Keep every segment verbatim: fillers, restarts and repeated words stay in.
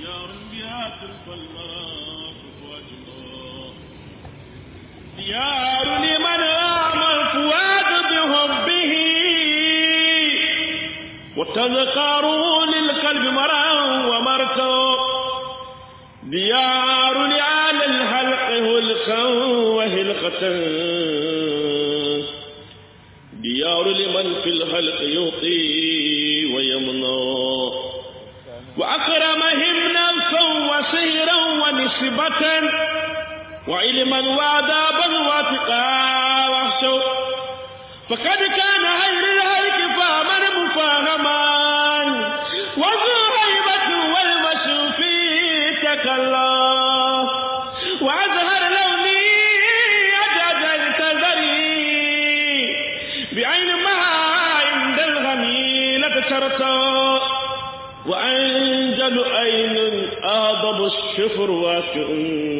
ديار بها تلقى المرافق واجمع ديار لمن أعمى الفؤاد بحبه وتذكروا للقلب مرا ومرتا ديار لآل الحلق هلقا وهلقة ديار لمن في الحلق يعطي ويمنع وأكرمهم نفسا وسيرا ونسبة وعلما وآدابا واتقى وحشا فقد كان خير الهلك فامن مفاهما وذو هيبة والمشي في تكلا وأزهر لوني أجاج تزري بعين ما عند الغميلة شرطا وأنجل أين آضب الشفر واكئ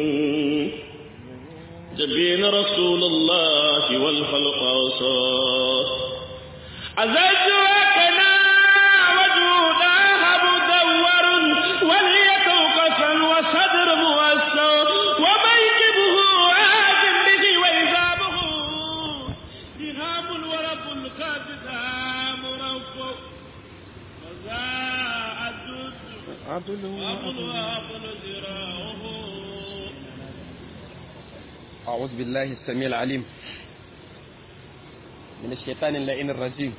جبين رسول الله والخلق عصاه أزج وكنا وجودها مدور وليتوقفا وصدر مؤسر وميكبه آدم به وإذابه دهام ورب القادة مرفق وزاء الدد وأبل وأبل ذراعه. أعوذ بالله السميع العليم من الشيطان اللعين الرجيم.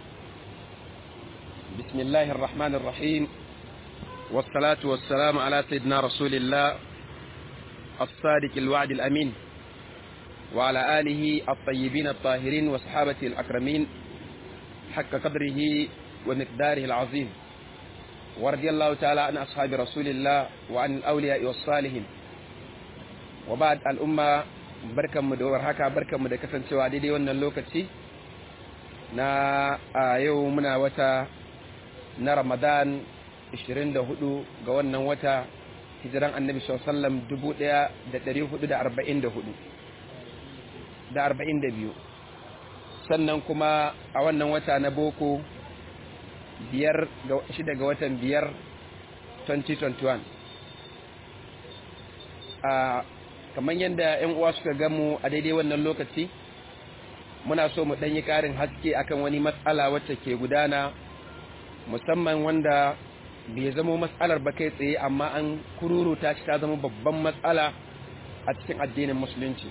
بسم الله الرحمن الرحيم والصلاة والسلام على سيدنا رسول الله الصادق الوعد الأمين وعلى آله الطيبين الطاهرين وصحابته الأكرمين حق قدره ومقداره العظيم ورضي الله تعالى عن أصحاب رسول الله وعن الأولياء والصالحين وبعد الأمة barkanmu da warhaka barkanmu da kasancewa daidai wannan lokaci na a yau muna wata na Ramadan ishirin da hudu ga wannan wata hijiran Annabi sallallahu alaihi wasallam dubu ɗaya da ɗari hudu da arba'in da hudu da arba'in da biyu sannan kuma a wannan wata na boko biyar ga shida ga watan biyar twenty twenty-one a kamar yadda ‘yan uwa suka gamu a daidai wannan lokaci muna so mu ɗanyi ƙarin haske akan wani matsala wacce ke gudana musamman wanda bai zama matsalar ba kai tsaye amma an kururuta shi ta zama babban matsala a cikin addinin musulunci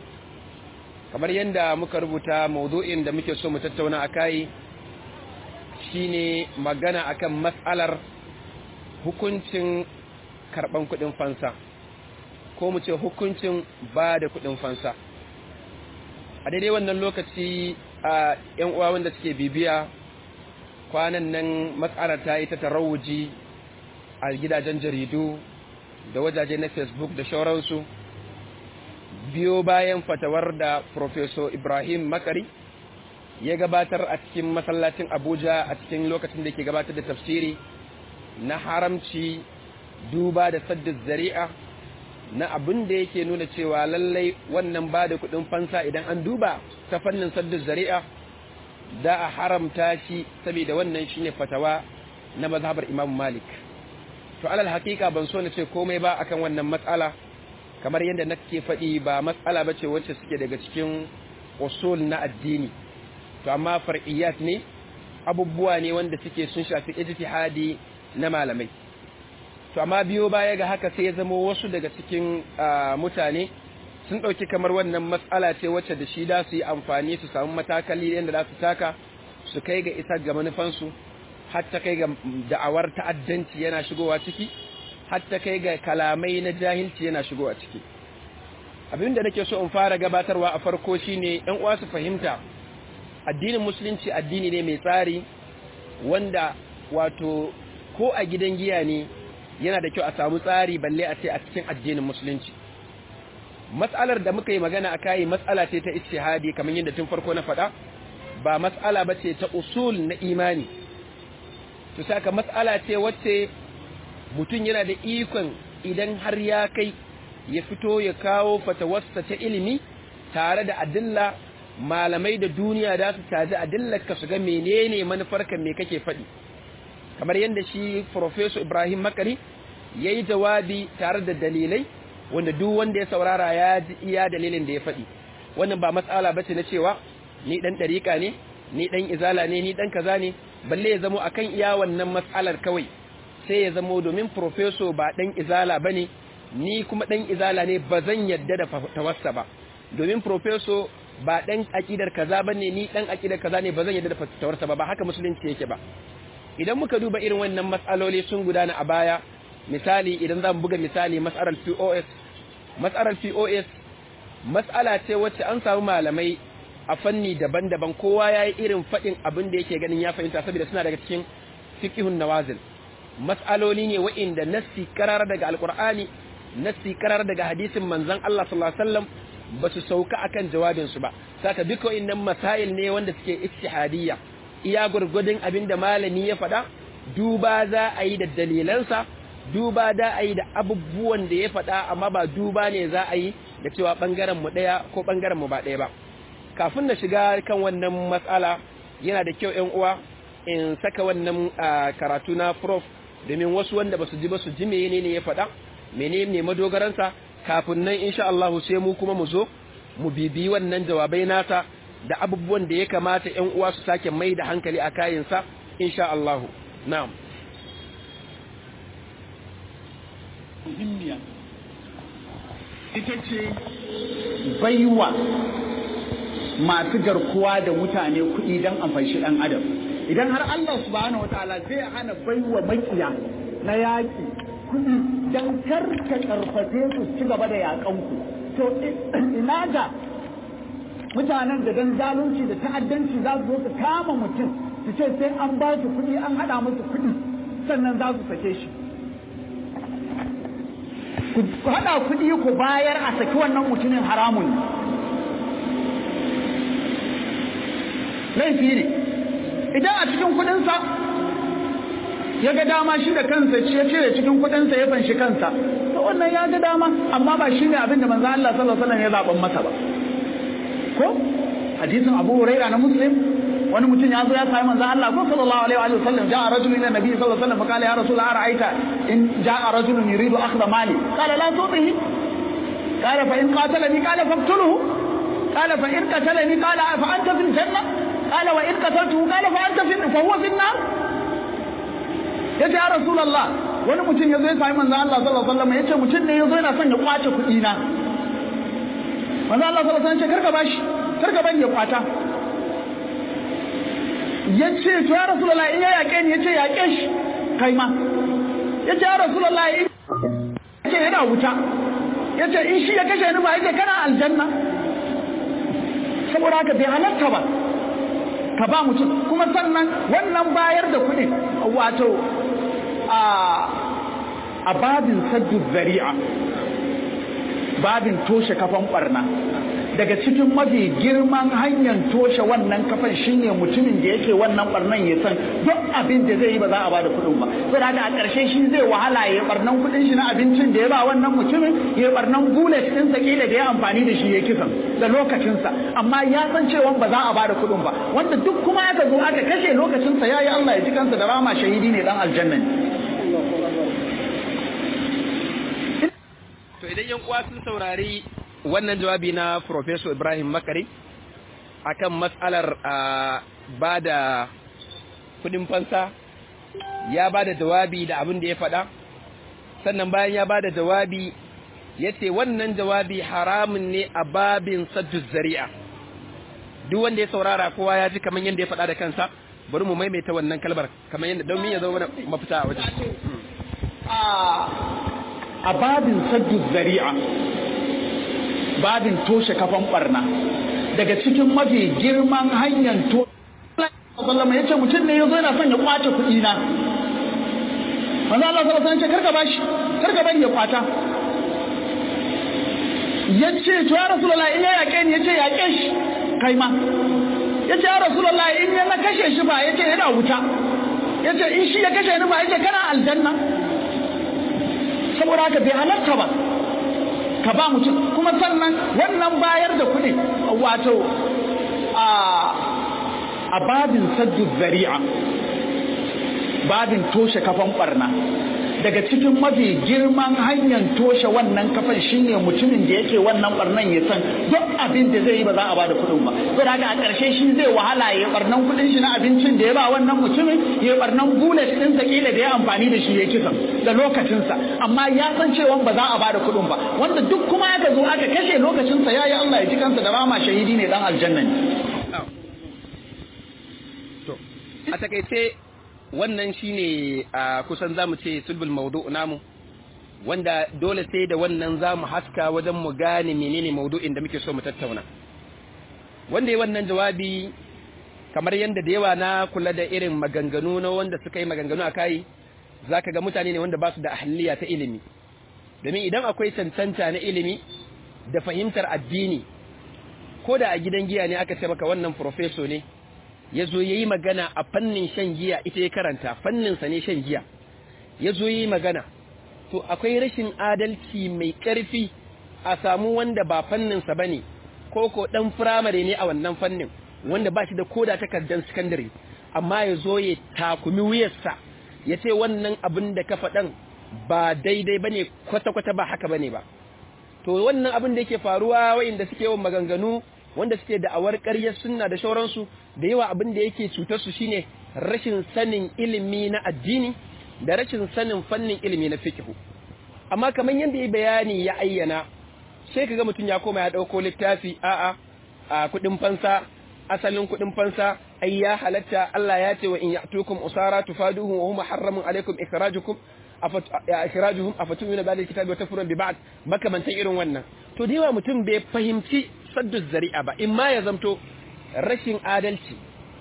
kamar yadda muka rubuta maudu'in da muke so mu tattauna a kai shine magana akan matsalar hukuncin karɓan kuɗin fansa ko mu ce hukuncin ba da kuɗin fansa a daidai wannan lokaci a ‘yan uwa wanda suke bibiya kwanan nan matsalar ta yi ta tarawuji a gidajen jaridu da wajaje na Facebook da shauransu biyo bayan fatawar da Professor Ibrahim Makari ya gabatar a cikin masallacin Abuja a cikin lokacin da ke gabatar da tafsiri na haramci duba da sadda zari'a na abin da yake nuna cewa lallai wannan ba da kudin fansa idan an duba ta fannin sadda zari'a da a haramta shi saboda wannan shine fatawa na mazhabar Imam Malik to alal hakika ban so na ce komai ba akan wannan matsala kamar yadda nake faɗi ba matsala bace wacce suke daga cikin usul na addini to amma far'iyat ne abubuwa ne wanda suke sun shafi ijtihadi na malamai to amma biyo baya ga haka sai ya zama wasu daga cikin mutane sun ɗauki kamar wannan matsala ce wacce da shi da su yi amfani su samu matakali yadda za su taka su kai ga isa ga manufansu hatta kai ga da'awar ta'addanci yana shigowa ciki hatta kai ga kalamai na jahilci yana shigowa ciki abin da nake so in fara gabatarwa a farko shine ɗan uwa su fahimta addinin musulunci addini ne mai tsari wanda wato ko a gidan giya ne yana da kyau a samu tsari balle a ce a cikin addinin musulunci matsalar da muka yi magana a kai matsala ce ta ijtihadi kamar yadda tun farko na faɗa ba matsala ba ce ta usul na imani to saka matsala ce wacce mutum yana da ikon idan har ya kai ya fito ya kawo fatawarsa ta ilimi tare da adilla malamai da duniya da su caji adillar ka su ga menene manufarka me kake faɗi kamar yadda shi Professor Ibrahim Makari yayi jawabi tare da dalilai wanda duk wanda ya saurara ya ji iya dalilin da ya faɗi. Wannan ba matsala bace na cewa ni dan dariƙa ne, ni dan izala ne, ni dan kaza ne, balle ya zamo akan iya wannan matsalar kawai. Sai ya zamo domin professor ba dan izala bane, ni kuma dan izala ne, bazan yadda da tawassa ba. Domin professor ba dan akidar kaza bane, ni dan akidar kaza ne, bazan yadda da tawarsa ba. Ba haka musulunci yake ba. Idan muka duba irin wannan matsaloli sun gudana a baya, misali idan zamu buga misali mas'alar P O S, mas'alar P O S mas'ala ce wacce an samu malamai a fanni daban-daban, kowa yayi irin fadin abin da yake ganin ya fahimta, saboda suna daga cikin fiqhun nawazil. Mas'aloli ne wa'inda nassi karar daga alqur'ani, nassi karar daga hadisin manzon Allah sallallahu alaihi wasallam ba su sauka akan jawabin su ba. Saka duka wa'innan masail ne wanda suke ijtihadiyya, iya gurgudun abinda malami ya faɗa, duba za a yi da dalilansa, duba da a yi da abubuwan da ya faɗa, amma ba duba ne za a yi da cewa ɓangaren mu ɗaya ko ɓangaren mu ba ɗaya ba. Kafin na shiga kan wannan matsala, yana da kyau ‘yan uwa in saka wannan karatu na prof, domin wasu wanda ba su ji ba su ji menene ne ya faɗa, menene madogaransa, kafin nan insha Allah sai mu kuma mu zo mu bibiyi wannan jawabai nasa da abubuwan da ya kamata ‘yan uwa su sake mai da hankali a kayansa insha Allah. Na'am. Muhimmiya ita ce baiwa masu garkuwa da mutane kuɗi don amfanshi ɗan adam. Idan har Allah subhanahu wataala zai hana baiwa makiya na yaƙi kuɗi don kar ka ƙarfafe su ci gaba da yaƙanku, to ina ga mutanen da don zalunci da ta'addanci za su zo su kama mutum su ce sai an ba su kuɗi, an haɗa musu kuɗi sannan za su sake shi. Ku haɗa kuɗi ku bayar a saki wannan mutumin haramun laifi ne. Idan a cikin kuɗinsa ya ga dama shi da kansa ya cire cikin kuɗinsa ya fanshi kansa, to wannan ya ga dama, amma ba shi ne abin da manzo Allah sallallahu alaihi wasallam ya zaɓan masa ba. Ko hadisin Abu Hurairah na Muslim, wani mutum ya zo ya sami manzo Allah ko sallallahu alaihi wa sallam, ja'a rajulun ila nabi sallallahu alaihi wasallam qala ya rasul ara'aita in ja'a rajulun yuridu akhdha mali qala la tuṭihi qala fa in qatalani qala faqtuluhu qala fa in qatalani qala fa anta fil janna qala wa in qataltuhu qala fa anta fil fa huwa fil nar. yace ya rasulullah, wani mutum ya zo ya sami manzo Allah sallallahu alaihi wasallam, yace mutum ne ya zo yana son ya kwace kuɗi na. manzo Allah sallallahu alaihi wasallam ya ce karka bashi, karka bani ya kwata. ya ce to ya Rasulullah in ya yaƙe ni, ya ce yaƙe shi kai ma. ya ce ya Rasulullah in ya ce yana wuta, ya ce in shi ya kashe ni ba, ya ce kana aljanna. saboda haka bai halatta ba ka ba mutum. kuma sannan wannan bayar da kuɗi wato a a babin saddu zari'a, babin toshe kafan barna, daga cikin mafi girman hanyar toshe wannan kafan shine mutumin da yake wannan barnan ya san duk abin da zai yi ba za a bada kuɗin ba. saboda haka a ƙarshe shi zai wahala ya barnan kuɗin shi na abincin da ya ba wannan mutumin, ya barnan bullet ɗin sa kila da ya amfani da shi ya kisan da lokacinsa, amma ya san cewa ba za a bada kuɗin ba. wanda duk kuma aka zo aka kashe lokacinsa yayi Allah ya ji kansa da rama, shahidi ne dan aljanna ne. To idan yan uwa sun saurari wannan jawabi na Professor Ibrahim Makari akan matsalar ba da kudin fansa, ya ba da jawabi da abin da ya faɗa, sannan bayan ya ba da jawabi ya ce wannan jawabi haramun ne a babin saddu zari'a. Duk wanda ya saurara kowa ya ji kamar yadda ya faɗa da kansa, bari mu maimaita wannan kalmar kamar yadda don min ya zama mafita a wajen. A babin saddu zari'a, babin toshe kafan barna, daga cikin mafi girman hanyar to sallama yace mutum ne yazo yana son ya kwace kuɗi na. manzo Allah sallallahu alaihi wasallam ya ce karka bashi, karka bari ya kwata. yace to ya rasulullahi in ya yake ni, yace yake shi kai ma. yace ya rasulullahi in ya na kashe shi ba, yace yana wuta. yace in shi ya kashe ni ba, yace kana aljanna. saboda haka bai halarta ba ka ba mutum. kuma sannan wannan bayar da kuɗi wato a a babin saddu zari'a, babin toshe kafan barna, daga cikin mafi girman hanyar toshe wannan kafan shine mutumin da yake wannan barnan ya san duk abin da zai yi ba za a bada kuɗin ba to da a ƙarshe shi zai wahala ya barnan kuɗin shi na abincin da ya ba wannan mutumin ya barnan bullet ɗin sa kila da ya amfani da shi ya kisan da lokacinsa amma ya san cewa ba za a bada kuɗin ba wanda duk kuma aka zo aka kashe lokacinsa yayi Allah ya ji kansa da rama shahidi ne dan aljanna ne to a takeice wannan shine a kusan zamu ce sulbul mawdu' namu wanda dole sai da wannan zamu haska wajen mu gane menene mawdu'in da muke so mu tattauna wanda yayin wannan jawabi kamar yanda da yawa na kula da irin maganganu na wanda suka yi maganganu akai zaka ga mutane ne wanda ba su da ahliya ta ilimi domin idan akwai tantanta na ilimi da fahimtar addini ko da a gidan giya ne aka ce maka wannan professor ne ya zo ya yi magana a fannin shan giya ita ya karanta fanninsa ne shan giya ya zo ya yi magana to akwai rashin adalci mai ƙarfi a samu wanda ba fanninsa ba ne ko ko ɗan firamare ne a wannan fannin wanda ba shi da koda takardar sakandare amma ya zo ya takumi wuyarsa ya ce wannan abin da ka faɗan ba daidai ba ne kwata-kwata ba haka ba ne ba to wannan abin da yake faruwa wa'inda suke yawan maganganu wanda suke da'awar ƙaryar sunna da shauransu da yawa abin da yake cutar su shine rashin sanin ilimi na addini da rashin sanin fannin ilimi na fiqh amma kamar yanda yayi bayani ya ayyana sai kaga mutun ya koma ya dauko littafi a'a a kudin fansa asalin kudin fansa ai ya halatta Allah ya ce wa in ya'tukum usara tufaduhu wa huma harramun alaikum ikhrajukum ikhrajuhum afatumuna ba'da alkitabi wa tafurun bi ba'd makamantan irin wannan to da yawa mutum bai fahimci saddu zari'a ba in ma ya zamto rashin adalci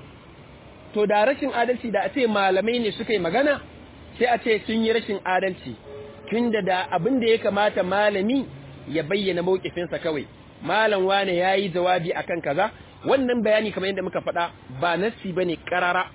to da rashin adalci da a ce malamai ne suka yi magana sai a ce sun yi rashin adalci tunda da abin da ya kamata malami ya bayyana mawkifinsa kawai malam wane yayi jawabi akan kaza wannan bayani kamar yadda muka faɗa ba nassi bane karara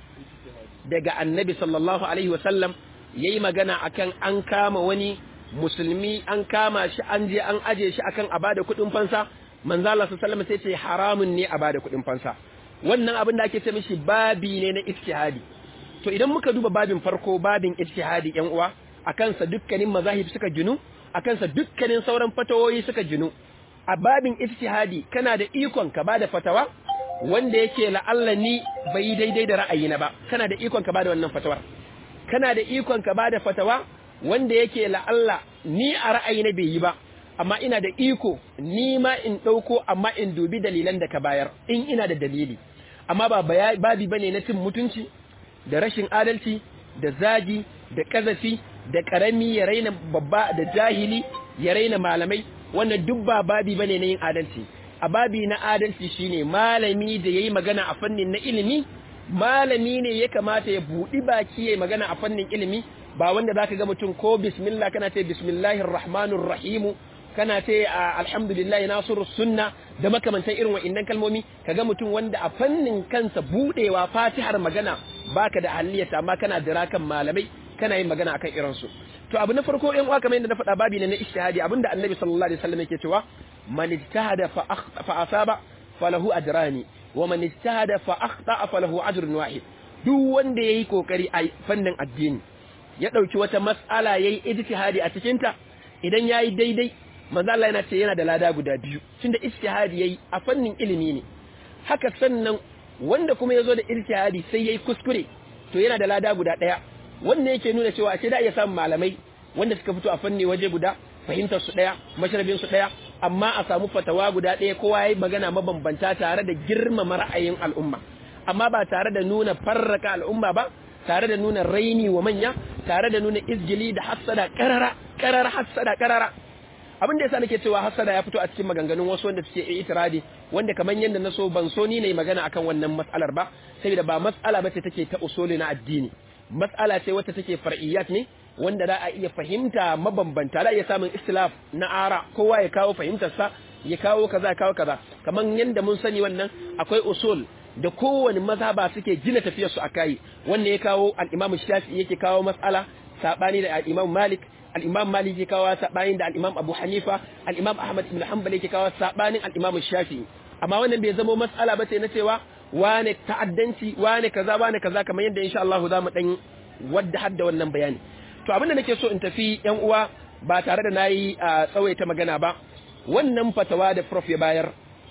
daga annabi sallallahu alaihi wasallam yayi magana akan an kama wani musulmi an kama shi an je an aje shi akan a bada kuɗin fansa manzo Allah sallallahu alaihi wasallam sai ce haramun ne a bada kuɗin fansa wannan abin da ake ce mishi babi ne na ijtihadi to idan muka duba babin farko babin ijtihadi yan uwa akan sa dukkanin mazahib suka ginu akan sa dukkanin sauran fatawoyi suka ginu a babin ijtihadi kana da ikon ka bada fatawa wanda yake la'alla ni bai daidai da ra'ayina ba kana da ikon ka bada wannan fatawar kana da ikon ka bada fatawa wanda yake la'alla ni a ra'ayina bai yi ba amma ina da iko ni ma in ɗauko amma in dubi dalilan da ka bayar in ina da dalili amma ba babi bane na cin mutunci da rashin adalci da zagi da ƙazafi da ƙarami ya raina babba da jahili ya raina malamai wannan duk ba babi bane na yin adalci a babi na adalci shine malami da yayi magana a fannin na ilimi malami ne ya kamata ya buɗi baki yayi magana a fannin ilimi ba wanda zaka ga mutum ko bismillah kana ce bismillahir rahmanir rahim kana ce alhamdulillah nasirus sunna da makamantan irin wa'annan kalmomi kaga mutum wanda a fannin kansa budewa fatihar magana baka da ahliyata amma kana dira kan malamai kana yin magana akan irin su to abu na farko ɗan uwa kamar yadda na faɗa babi ne na ijtihadi abinda annabi sallallahu alaihi wasallam yake cewa man ijtahada fa fa asaba falahu ajrani wa man ijtahada fa akhta falahu ajrun wahid duk wanda yayi kokari a fannin addini ya dauki wata mas'ala yayi ijtihadi a cikin ta idan yayi daidai manzo Allah yana ce yana da lada guda biyu tunda ijtihadi yayi a fannin ilimi ne haka sannan wanda kuma yazo da ijtihadi sai yayi kuskure to yana da lada guda daya wanda yake nuna cewa a ce da iya samun malamai wanda suka fito a fanni waje guda fahimtar su daya masharabin su daya amma a samu fatawa guda daya kowa yayi magana mabambanta tare da girmama ra'ayin al'umma amma ba tare da nuna farraka al'umma ba tare da nuna raini wa manya tare da nuna izgili da hassada karara karara hassada karara abin da yasa nake cewa hassada ya fito a cikin maganganun wasu wanda suke itiradi wanda kaman yanda na so ban so ni ne magana akan wannan mas'alar ba saboda ba mas'ala bace take ta usuli na addini mas'ala ce wacce take far'iyat ne wanda za a iya fahimta mabambanta da iya samun istilaf na ara kowa ya kawo fahimtarsa ya kawo kaza ya kawo kaza kaman yanda mun sani wannan akwai usul da kowane mazhaba suke gina tafiyar su akai wanda ya kawo al-Imam Shafi'i yake kawo mas'ala sabani da al-Imam Malik al-Imam Malik yake kawo sabani da al-Imam Abu Hanifa al-Imam Ahmad ibn Hanbal yake kawo sabanin al-Imam Shafi'i amma wannan bai zama mas'ala bace na cewa wane ta'addanci wane kaza wane kaza kamar yadda insha Allah za mu dan wadda hadda wannan bayani to abin da nake so in tafi yan uwa ba tare da nayi tsawaita magana ba, wannan fatawa da prof ya bayar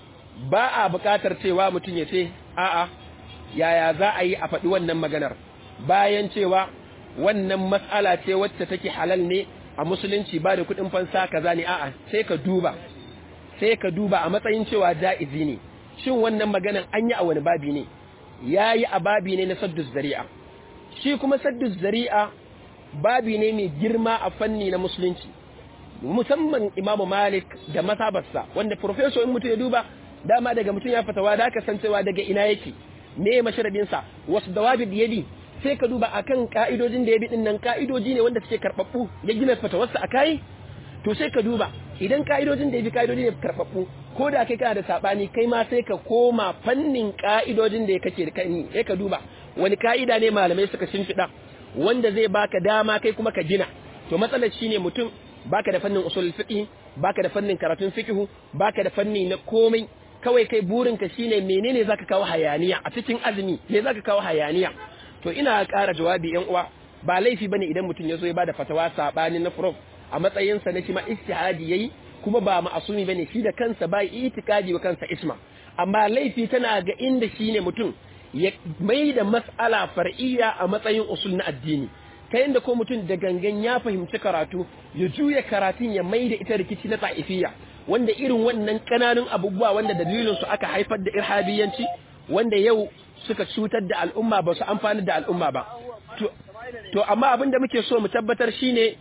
ba a buƙatar cewa mutum ya ce a'a yaya za a yi a faɗi wannan maganar bayan cewa wannan mas'ala ce wacce take halal ne a musulunci ba da kuɗin fansa kaza ne. A'a, sai ka duba sai ka duba a matsayin cewa ja'izi ne, shin wannan maganar an yi a wani babi ne? Yayi a babi ne na saddus zari'a. Shi kuma saddus zari'a babi ne mai girma a fanni na musulunci, musamman Imam Malik da masabarsa, wanda professor in mutum ya duba dama daga mutum ya fatawa da ka san cewa daga ina yake, me masharadin sa, wasu dawabi da yabi, sai ka duba akan ka'idojin da yabi din nan ka'idoji ne wanda suke karbabbu, ya gina fatawarsa akai. To sai ka duba idan ka'idojin da yabi ka'idoji ne karbabbu, ko da kai kana da sabani kai ma sai ka koma fannin ka'idojin da kake da kai, sai ka duba wani ka'ida ne malamai suka shimfida wanda zai baka dama kai kuma ka gina. To matsalar shine mutum baka da fannin usul fiqh, baka da fannin karatun fiqh, baka da fanni na komai, kawai kai burinka shine menene zaka kawo hayaniya a cikin azumi, me zaka kawo hayaniya. To ina ƙara jawabi yan uwa, ba laifi bane idan mutum ya zo ya bada fatawa sabanin na prof a matsayin sa na shi ma ijtihadi yayi, kuma ba ma'asumi bane shi da kansa ba itikadi wa kansa isma. Amma laifi tana ga inda shine mutum ya mai da mas'ala far'iyya a matsayin usul na addini, ta yanda ko mutum da gangan ya fahimci karatu ya juya karatun ya mai da ita rikici na ta'ifiyya, wanda irin wannan kananun abubuwa wanda dalilin su aka haifar da irhabiyanci, wanda yau suka cutar da al'umma ba su amfani da al'umma ba. To, to amma abin da muke so mu tabbatar shine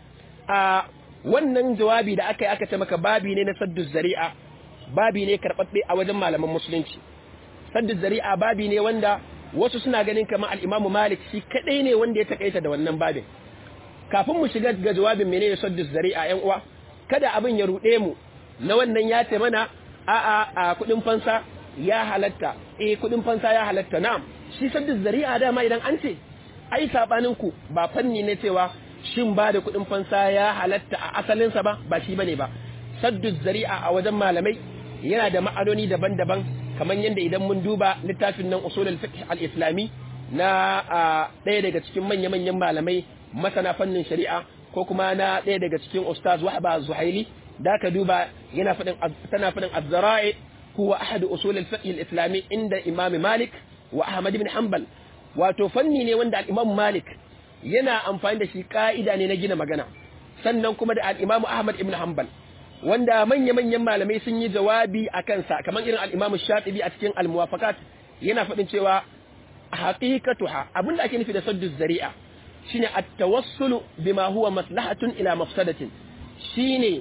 a wannan jawabi da aka yi aka ce maka babi ne na saddu zari'a, babi ne karɓaɓɓe a wajen malaman musulunci. Saddu zari'a babi ne wanda wasu suna ganin kamar al-Imam Malik shi kadai ne wanda ya takaita da wannan babin. Kafin mu shiga ga jawabin menene saddu zari'a yan uwa, kada abin ya rude mu na wannan ya ce mana a'a a kudin fansa ya halatta, eh kudin fansa ya halatta. Na'am, shi saddu zari'a dama idan an ce ai sabanin ku ba fanni ne cewa shin ba da kudin fansa ya halatta a asalin sa ba, ba shi bane ba. Saddu zari'a a wajen malamai yana da ma'anoni daban-daban, kamar yadda idan mun duba littafin nan usulul fiqh al-islami na ɗaya daga cikin manya-manyan malamai masana fannin shari'a, ko kuma na ɗaya daga cikin ustaz Wahba Zuhaili, da ka duba yana faɗin tana faɗin az-zara'i huwa ahad usul al-fiqh al-islami inda Imam Malik wa Ahmad ibn Hanbal. Wato fanni ne wanda al-Imam Malik yana amfani da shi ka'ida ne na gina magana, sannan kuma da al-Imam Ahmad ibn Hanbal wanda manya-manyan malamai sun yi jawabi a kansa, kamar irin al-Imam Shatibi a cikin al-Muwafaqat yana faɗin cewa haqiqatuha abinda ake nufi da saddu zari'a shine at-tawassulu bima huwa maslahatun ila mafsadatin, shine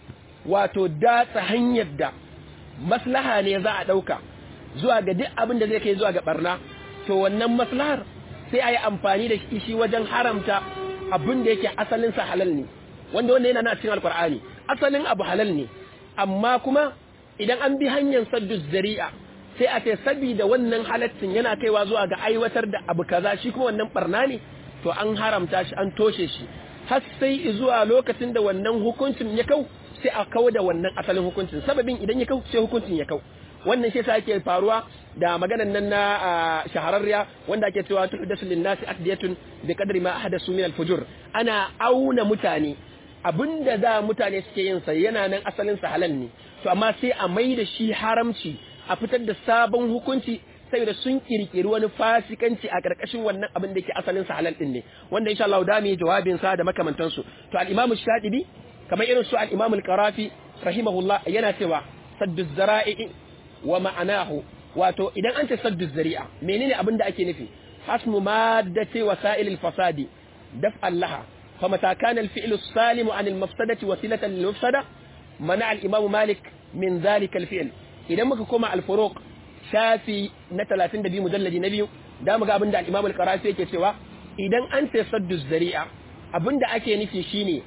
wato datsa hanyar da maslaha ne za a dauka zuwa ga duk abin da zai kai zuwa ga barna, to wannan maslahar sai a yi amfani da shi wajen haramta abin da yake asalin sa halal ne, wanda wanda yana na cikin alqur'ani asalin abu halal ne, amma kuma idan an bi hanyar saddu zari'a sai a ce saboda wannan halaccin yana kaiwa zuwa ga aiwatar da abu kaza shi kuma wannan barna ne, to an haramta shi an toshe shi har sai zuwa lokacin da wannan hukuncin ya kau, sai a kawo da wannan asalin hukuncin, sababin idan ya kau sai hukuncin ya kau. Wannan shi yasa ake faruwa da maganan nan na shahararriya wanda ake cewa tuhdasu lin-nasi aqdiyatun bi qadri ma ahdasu min al-fujur, ana auna mutane abinda da mutane suke yin sa yana nan asalin sa halal ne, to amma sai a mai da shi haramci, a fitar da sabon hukunci saboda sun kirkiri wani fasikanci a karkashin wannan abin da yake asalin sa halal din ne, wanda insha Allah da mu yi jawabin sa da makamantan su. To al-Imam Shatibi kamar irin su al-Imam al-Qarafi rahimahullah yana cewa saddu zara'i wa ma'anahu, wato idan an ce saddu zari'a menene abin da ake nufi? hasmu maddati wasa'il al-fasadi daf'an laha, فمتى كان الفعل السالم عن المفسدة وسيلة للمفسدة منع الإمام مالك من ذلك الفعل. إذا ما كما الفروق شافي نتلاتين دبي مجلد نبي دام قابل الإمام القرافي كسوا إذا أنت صد الزريعة abin da ake nufi shine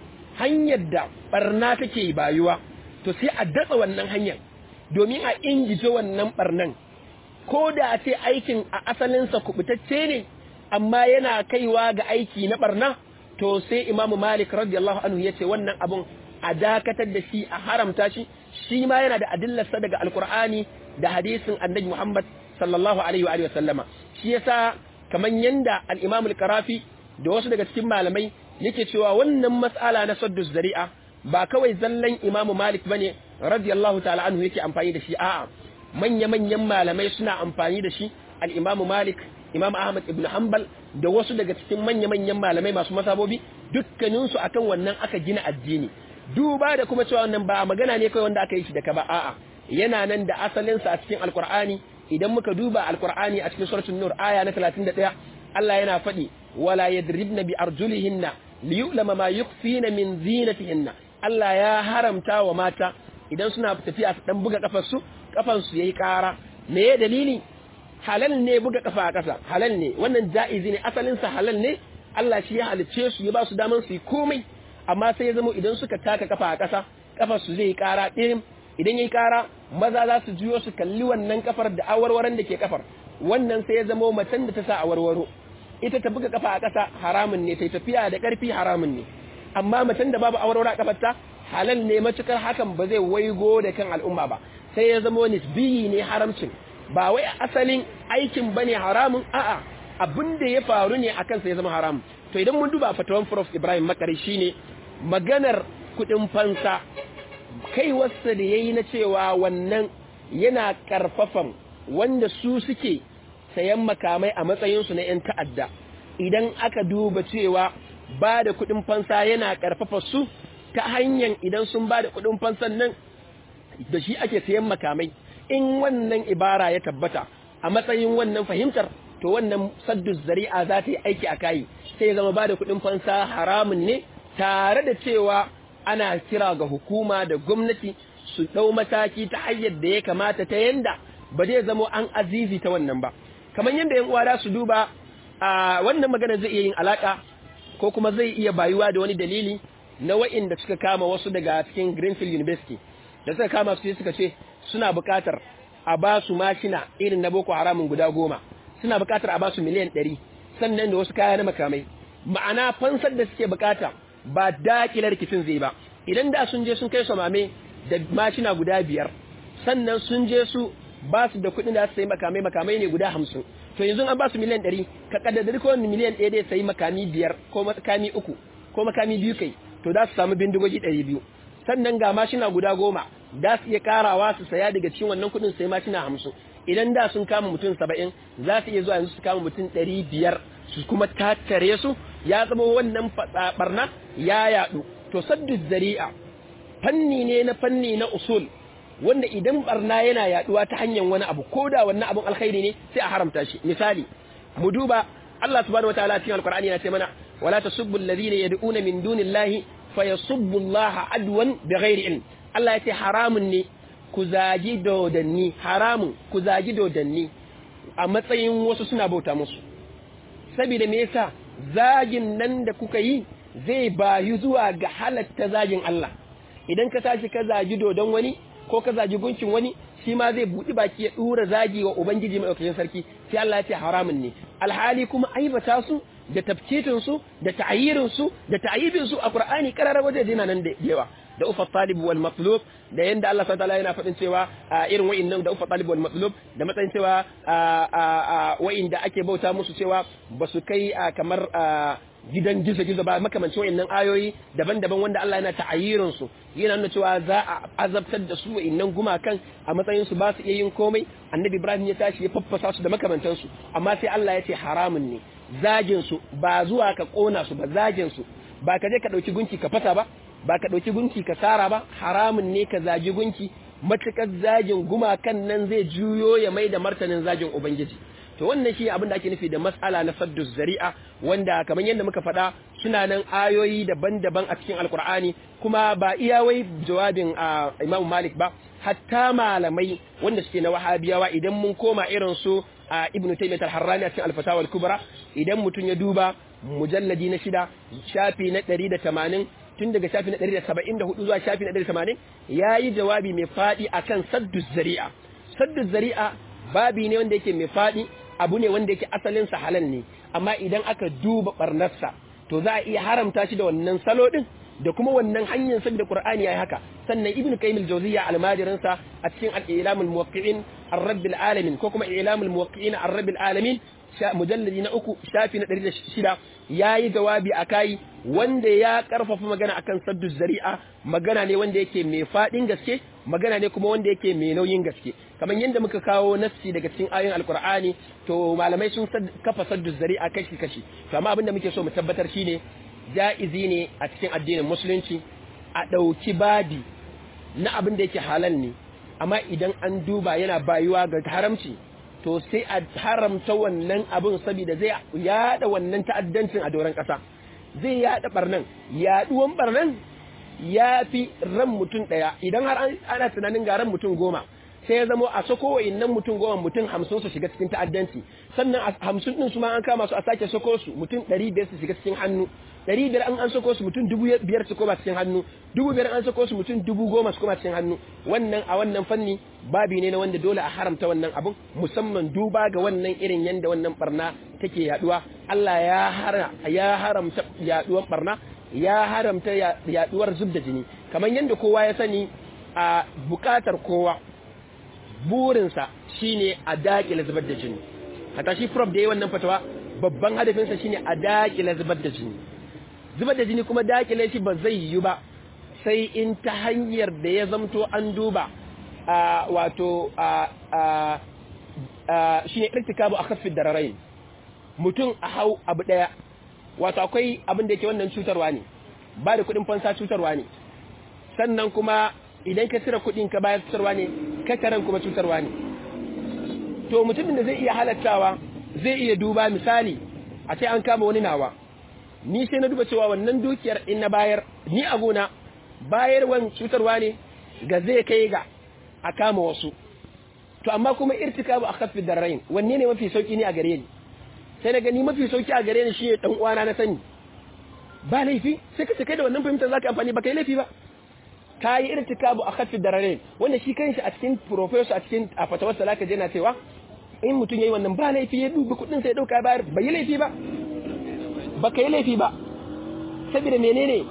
hanyar da barna take bayuwa, to sai a datsa wannan hanyar domin a ingije wannan barnan, ko da a ce aikin a asalinsa kubutacce ne amma yana kaiwa ga aiki na barna, to sai Imam Malik radiyallahu anhu yace wannan abun a dakatar da shi, a haramta shi. Shi ma yana da adillarsa daga Alkur'ani da hadisin Annabi Muhammad sallallahu alaihi wa alihi wasallama. Shi yasa kaman yanda al-Imam al-Qarafi da wasu daga cikin malamai yake cewa wannan mas'ala na saddu zari'a ba kawai zallan Imam Malik bane radiyallahu ta'ala anhu yake amfani da shi a'a manya manyan malamai suna amfani da shi al-Imam Malik Imam Ahmad ibn Hanbal da wasu daga cikin manya manyan malamai masu masabobi dukkanin su akan wannan aka gina addini duba da kuma cewa wannan ba magana ne kawai wanda aka yi shi da ka ba a'a yana nan da asalin sa a cikin alqur'ani idan muka duba alqur'ani a cikin suratul nur aya na talatin da ɗaya Allah yana faɗi wala yadribna bi arjulihinna liyulama ma yukhfina min zinatihinna Allah ya haramta wa mata idan suna tafiya su dan buga kafar su kafan su yayi ƙara me ya dalili halal ne buga kafa a ƙasa halal ne wannan jaizi ne asalin sa halal ne Allah shi ya halicce su ya ba su daman su yi komai amma sai ya zama idan suka taka kafa a ƙasa kafar su zai yi ƙara ɗin idan yayi ƙara maza za su juyo su kalli wannan kafar da awarwaran da ke kafar wannan sai ya zama macen da ta sa awarwaro ita ta buga kafa a ƙasa haramun ne ta tafiya da ƙarfi haramun ne amma macen da babu awarwaro a kafarta halal ne matukar hakan ba zai waigo da kan al'umma ba sai ya zama nisbiyi ne haramcin ba wai asalin aikin bane haramun a'a abin da ya faru ne akan sai ya zama haram to idan mun duba fatawan Prof Ibrahim Makari shine maganar kudin fansa kai wasu da yayi na cewa wannan yana karfafan wanda su suke sayan makamai a matsayinsu na 'yan ta'adda idan aka duba cewa ba da kuɗin fansa yana ƙarfafa su ta hanyar idan sun ba da kuɗin fansan nan da shi ake sayan makamai in wannan ibara ya tabbata a matsayin wannan fahimtar to wannan saddu zari'a za ta yi aiki a kayi sai ya zama ba da kuɗin fansa haramun ne tare da cewa ana kira ga hukuma da gwamnati su ɗau mataki ta hanyar da ya kamata ta yanda ba zai zama an azizi ta wannan ba kamar yadda yan uwa su duba a wannan magana zai iya yin alaka ko kuma zai iya bayuwa da wani dalili na wa'inda suka kama wasu daga cikin Greenfield University da suka kama su suka ce suna buƙatar a ba su mashina irin na Boko Haramun guda goma suna buƙatar a ba su miliyan ɗari sannan da wasu kaya na makamai ma'ana fansar da suke buƙata ba daƙilar rikicin zai ba idan da sun je sun kai su mame da mashina guda biyar sannan sun je su ba su da kuɗin da su sayi makamai makamai ne guda hamsin to yanzu an ba su miliyan ɗari ka kaddadari ko miliyan ɗaya dai sayi makami biyar ko makami uku ko makami biyu kai to za su samu bindigogi ɗari biyu sannan ga mashina guda goma da su iya karawa su saya daga cikin wannan kuɗin sayi mashina hamsin idan da sun kama mutum saba'in za su iya zuwa yanzu su kama mutum ɗari biyar su kuma tattare su ya zama wannan barna ya yaɗu to saddu zari'a fanni ne na fanni na usul wanda idan barna yana yaduwa ta hanyar wani abu ko da wannan abun alkhairi ne sai a haramta shi misali mu duba Allah subhanahu wataala cikin alqur'ani yana ce mana wala tasubbu alladhina yad'una min dunillahi fayasubbu Allah adwan bighairi ilm Allah yace haramun ne ku zagi dodanni haramun ku zagi dodanni a matsayin wasu suna bauta musu saboda me yasa zagin nan da kuka yi zai bayu zuwa ga halatta zagin Allah idan ka tashi ka zagi dodon wani ko ka zagi gunkin wani shi ma zai buɗi baki ya ɗura zagi wa ubangiji maɗaukakin sarki sai Allah ya ce haramun ne alhali kuma aibata su da tafkitin su da ta'ayirin su da ta'ayibin su a Qur'ani karara waje dina nan da yawa da ufa talib wal matlub da yanda Allah subhanahu wa ta'ala yana faɗin cewa irin wa'innan da ufa talib wal matlub da matsayin cewa wa'inda ake bauta musu cewa ba su kai kamar gidan gizo-gizo ba makamancin wa'annan ayoyi daban-daban wanda Allah yana ta'ayirin su yana nuna cewa za a azabtar da su wa'annan gumakan a matsayin su ba su iya yin komai annabi Ibrahim ya tashi ya faffasa su da makamantan su amma sai Allah ya ce haramun ne zagin su ba zuwa ka kona su ba zagin su ba ka je ka dauki gunki ka fasa ba ba ka dauki gunki ka sara ba haramun ne ka zagi gunki matukar zagin gumakan nan zai juyo ya mai da martanin zagin ubangiji to wannan shi abin da ake nufi da mas'ala na saddu zari'a wanda kamar yadda muka faɗa suna nan ayoyi daban-daban a cikin alkur'ani kuma ba iya wai jawabin Imam Malik ba hatta malamai wanda suke na wahabiyawa idan mun koma irin su Ibn Taymiyyah al-Harrani a cikin al-Fatawa al-Kubra idan mutum ya duba mujalladi na shida shafi na ɗari da tamanin tun daga shafi na ɗari da saba'in da hudu zuwa shafi na ɗari da tamanin yayi jawabi mai faɗi akan saddu zari'a saddu zari'a babi ne wanda yake mai faɗi abu ne wanda yake asalin sa halal ne amma idan aka duba barnarsa to za a iya haramta shi da wannan salo din da kuma wannan hanyar sa da Qur'ani yayi haka sannan Ibn Qayyim al-Jawziyya al-Majirin sa a cikin al-Ilam al-Muwaqqi'in ar-Rabb al-Alamin ko kuma Ilam al-Muwaqqi'in ar-Rabb al-Alamin mujalladi na uku shafi na ɗari da shida ya yi jawabi a kai wanda ya karfafa magana akan saddu zari'a magana ne wanda yake mai faɗin gaske magana ne kuma wanda yake mai nauyin gaske kamar yadda muka kawo nassi daga cikin ayoyin alkur'ani to malamai sun kafa saddu zari'a kashi kashi to amma abinda muke so mu tabbatar shine ja'izi ne a cikin addinin musulunci a ɗauki babi na abin da yake halal ne amma idan an duba yana bayuwa ga haramci to sai a haramta wannan abin saboda zai yada wannan ta'addancin a doron ƙasa zai yada barnan yaduwan barnan ya fi ran mutum ɗaya idan har ana tunanin ga ran mutum goma sai ya zamo a sako wa'innan mutum goma mutum hamsin su shiga cikin ta'addanci sannan a hamsin ɗin su ma an kama su a sake sako su mutum ɗari biyar su shiga cikin hannu ɗari biyar an an sako su mutum dubu biyar su koma cikin hannu dubu biyar an sako su mutum dubu goma su koma cikin hannu wannan a wannan fanni babi ne na wanda dole a haramta wannan abun musamman duba ga wannan irin yanda wannan barna take yaduwa Allah ya hara ya haramta yaduwar barna ya haramta yaduwar zubda jini kamar yanda kowa ya sani a bukatar kowa burinsa shine a dakile zubar da jini hata shi prof da yayi wannan fatawa babban hadafinsa shine a dakile zubar da jini zubar da jini kuma dakile shi ba zai yi ba sai in ta hanyar da ya zamto an duba a wato a a shine irtikabu akhaffi dararain mutum a hau abu daya wato akwai abin da yake wannan cutarwa ne ba da kudin fansa cutarwa ne sannan kuma idan ka cire kudin ka bayar cutarwa ne ka karan kuma cutarwa ne to mutumin da zai iya halattawa zai iya duba misali a ce an kama wani nawa ni sai na duba cewa wannan dukiyar in na bayar ni a gona bayarwan cutarwa ne ga zai kai ga a kama wasu to amma kuma irtikabu akhaffi darrain wanne ne mafi sauki ne a gare ni sai na gani mafi sauki a gare ni shi dan uwana na sani ba laifi sai ka kai da wannan fahimtar zaka amfani ba kai laifi ba kai irtikabu akhaffi darrain wanda shi kanshi a cikin professor a cikin a fatawar salaka je na cewa in mutun yayi wannan ba laifi ya dubi kudin sai ya dauka bayar bai laifi ba ba kai laifi ba saboda menene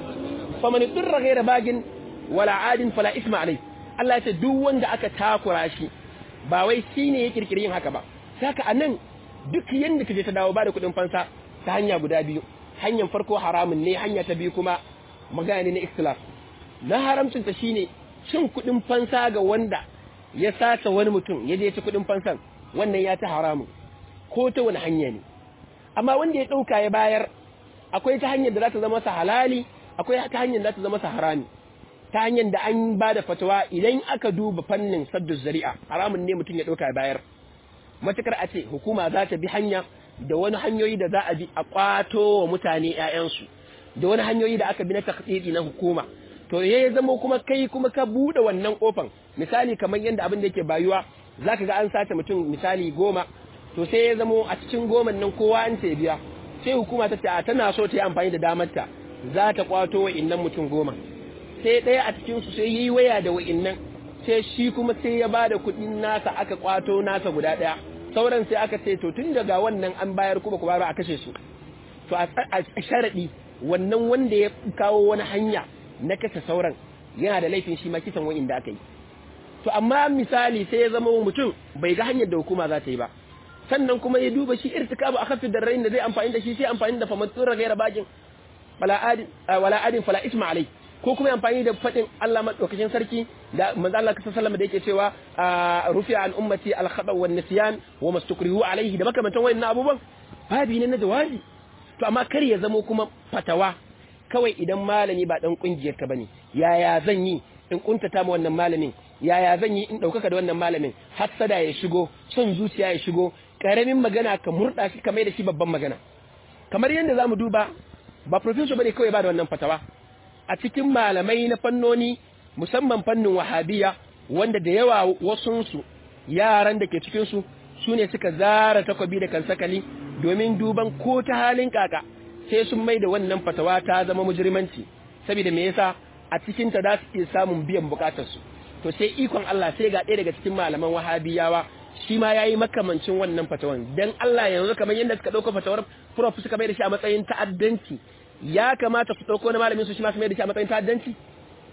faman durra ghayra bagin wala adin fala isma alai Allah ya ce duk wanda aka takura shi ba wai shine ya kirkiri yin haka ba saka anan duk yanda kaje ta dawo ba da kudin fansa ta hanya guda biyu hanyar farko haramun ne hanya ta biyu kuma magana ne na ikhtilaf na haramcin ta shine cin kudin fansa ga wanda ya sace wani mutum ya je ci kudin fansan wannan ya ta haramun ko ta wani hanya ne amma wanda ya dauka ya bayar akwai ta hanyar da za ta zama sa halali akwai ta hanyar da za ta zama sa harami ta hanyar da an ba da fatawa idan aka duba fannin saddu zari'a haramun ne mutum ya dauka ya bayar matukar a ce hukuma za ta bi hanya da wani hanyoyi da za a bi a kwato wa mutane ƴaƴansu da wani hanyoyi da aka bi na takdidi na hukuma to ya zama kuma kai kuma ka bude wannan kofan misali kamar yadda abin da yake bayuwa zaka ga an sace mutum misali goma to sai ya zama a cikin goman nan kowa an ce biya sai hukuma ta ce tana so ta yi amfani da damarta za ta kwato wa innan mutum goma sai ɗaya a cikin su sai yi waya da wa'innan sai shi kuma sai ya bada kuɗin nasa aka kwato nasa guda ɗaya sauran sai aka ce to tun daga wannan an bayar kuma ku bayar a kashe su to a sharadi wannan wanda ya kawo wani hanya na kashe sauran yana da laifin shi ma kisan wa'in da aka yi to amma misali sai ya zama mutum bai ga hanyar da hukuma za ta yi ba sannan kuma ya duba shi irtikabu akhaffi darrain da zai amfani da shi sai amfani da famattura gaira bagin wala adin wala adin fala isma alai ko kuma amfani da fadin Allah madaukakin sarki da manzo Allah sallallahu alaihi da yake cewa rufi'a an ummati al khata wan nisyan wa mastukrihu alaihi da makamantan wayannan abubuwan babi ne na jawabi to amma kar ya zamo kuma fatawa kawai idan malami ba dan kungiyar ka bane yaya zan yi in kuntata ma wannan malamin yaya zan yi in daukaka da wannan malamin hasada ya shigo son zuciya ya shigo karamin magana ka murda shi kamar da shi babban magana kamar yadda zamu duba ba professor bane kawai ba da wannan fatawa a cikin malamai na fannoni musamman fannin wahabiya wanda da yawa wasunsu yaran da ke cikinsu su ne suka zara takobi da kansakali domin duban ko ta halin kaka sai sun mai da wannan fatawa ta zama mujrimanci saboda me yasa a cikin ta za su iya samun biyan bukatarsu to sai ikon Allah sai ga ɗaya daga cikin malaman wahabiyawa shi ma yayi makamancin wannan fatawan dan Allah yanzu kamar yadda suka dauko fatawar prof suka mai da shi a matsayin ta'addanci ya kamata su dauko na malamin su shi ma su mai da shi a matsayin ta'addanci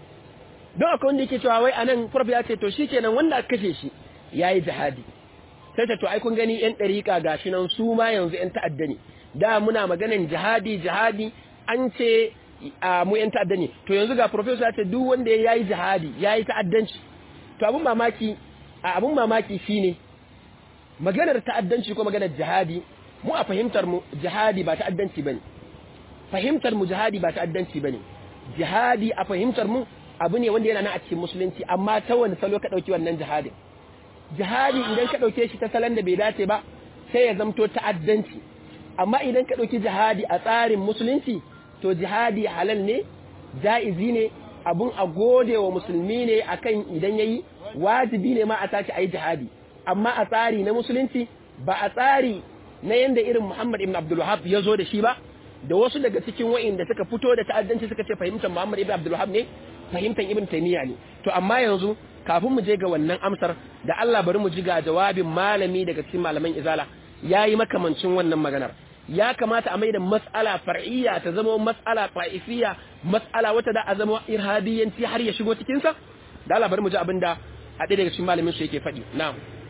don akwai wanda yake cewa wai anan prof ya ce to shikenan wanda aka kashe shi yayi jihadi sai ta to ai kun gani yan dariƙa gashi nan su ma yanzu yan ta'adda ne da muna maganan jihadi jihadi an ce mu yan ta'adda ne to yanzu ga professor ya ce duk wanda ya yi jihadi ya yi ta'addanci to abun mamaki abun mamaki shine maganar ta'addanci ko maganar jihadi mu a fahimtar mu jihadi ba ta'addanci bane fahimtar mu jihadi ba ta'addanci bane jihadi a fahimtar mu abu ne wanda yana nan a cikin musulunci amma ta wani salo ka dauki wannan jihadin jihadi idan ka dauke shi ta salon da bai dace ba sai ya zamto ta'addanci amma idan ka dauki jihadi a tsarin musulunci to jihadi halal ne jaizi ne abun a gode wa musulmi ne akan idan yayi wajibi ne ma a tashi ayi jihadi amma a tsari na musulunci ba a tsari na yanda irin Muhammad ibn Abdul Wahhab ya zo da shi ba da wasu daga cikin wa'inda suka fito da ta'addanci suka ce fahimtar Muhammad ibn Abdul Wahhab ne fahimtar Ibn Taymiyyah ne to amma yanzu kafin mu je ga wannan amsar da Allah bari mu ji ga jawabin malami daga cikin malaman izala yayi makamancin wannan maganar ya kamata a maida mas'ala far'iyya ta zama mas'ala ta'ifiyya mas'ala wata da a zama irhadiyanci har ya shigo cikin sa da Allah bari mu ji abinda a ɗaya daga cikin malamin su yake faɗi na'am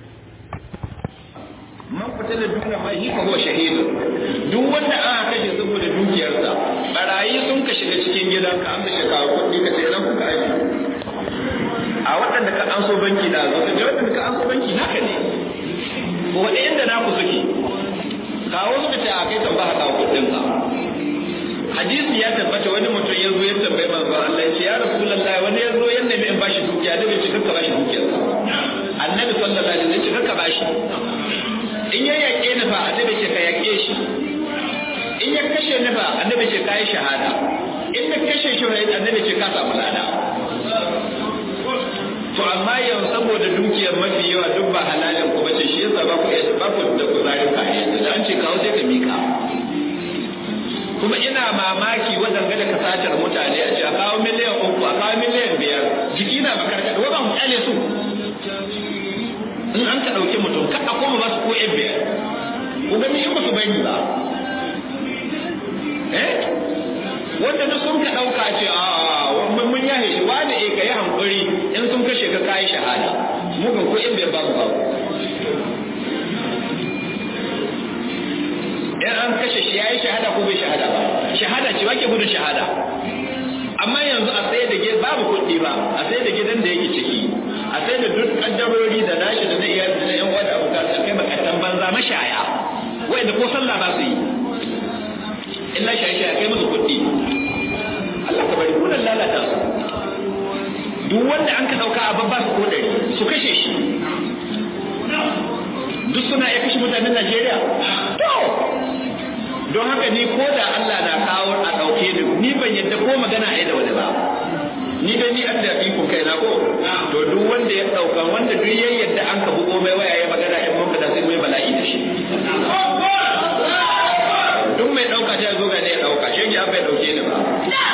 man qutila duna ma hi huwa shahidu duk wanda aka kashe saboda dukiyarsa barayi sun ka shiga cikin gidanka an kashe kawo kuɗi ka sai ran ku ka aiki a waɗanda ka an so banki da zo da waɗanda ka an so banki naka ne ko wanda inda na ku suke kawo suka ce a kai kan ba ka kawo kuɗin ka hadisi ya tabbata wani mutum ya zo ya tambaye manzo Allah ya ce ya rasulullahi wani ya zo ya nemi in bashi dukiya da bai cika ka bashi dukiyarsa annabi sallallahu alaihi wasallam ya ce ka bashi in ya yaƙe ni fa annabi ce ka yaƙe shi in ya kashe ni fa annabi ce ka yi shahada in ka kashe shi fa annabi ce ka samu lada to amma yau saboda dukiyar mafi yawa duk ba halalin ku bace shi yasa ba ku ba ku da kuzarin ka da an ce kawo sai ka mika kuma ina mamaki wadanda da kasatar mutane a ce a kawo miliyan uku a kawo miliyan biyar jiki na makarkata wa ba mu kyale su in an ka ɗauki mutum ka a koma ba su ko yan biyar ku gani in ba su bani ba eh wanda duk sun ka ɗauka ce a mun yahe shi wani e ka yi hankuri in sun kashe ka kayi shahada mu ga ko yan biyar ba su ba in an kashe shi ya yi shahada ko bai shahada ba shahada ce wake gudun shahada amma yanzu a tsaye da gidan babu kuɗi ba a tsaye da gidan da yake ciki a tsaye da duk kaddarori da nashi da na iyali da na yan wada abuka su kai makatan banza mashaya wanda ko sallah ba su yi illa shaye-shaye kai musu kuɗi Allah ka bari kunan lalata su duk wanda an ka ɗauka a babba su kodari su kashe shi duk suna ya kashe mutanen Najeriya to don haka ni ko da Allah na kawo a ɗauke ni ni ban yadda ko magana a yi da wani ba ni dai ni an da iko kai na ko to duk wanda ya ɗauka wanda duk ya yadda an ka bugo mai waya ya magana in mun da sai mai bala'i da shi duk mai ɗauka ta zo ga ne ya ɗauka shi ya bai ɗauke ni ba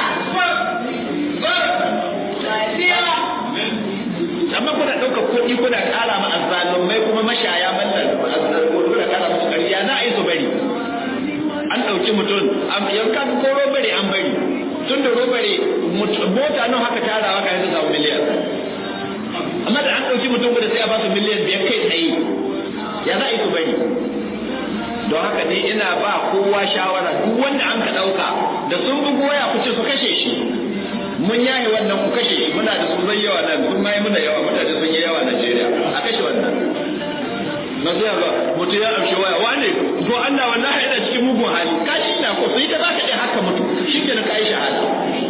amma kuna ɗauka kuɗi kuna ƙara ma azzalumai kuma mashaya mallan kuna ƙara musu ƙarya na ai su bari an ɗauki mutum yanka ko robare an bari tun da robare mota nan haka tarawa ka yanzu samu miliyan amma da an ɗauki mutum da sai a ba su miliyan biyar kai tsaye ya za a yi su bari don haka ne ina ba kowa shawara duk wanda an ka ɗauka da sun bugu waya ku ce su kashe shi mun yaye wannan ku kashe shi muna da sun zai yawa nan sun mai muna yawa mutane sun yi yawa Najeriya a kashe wannan na sai ga mutum ya amshi waya wane to Allah wallahi ina cikin mugun hali kashi ina ko sai da zaka dai haka mutu shikenan kai shahada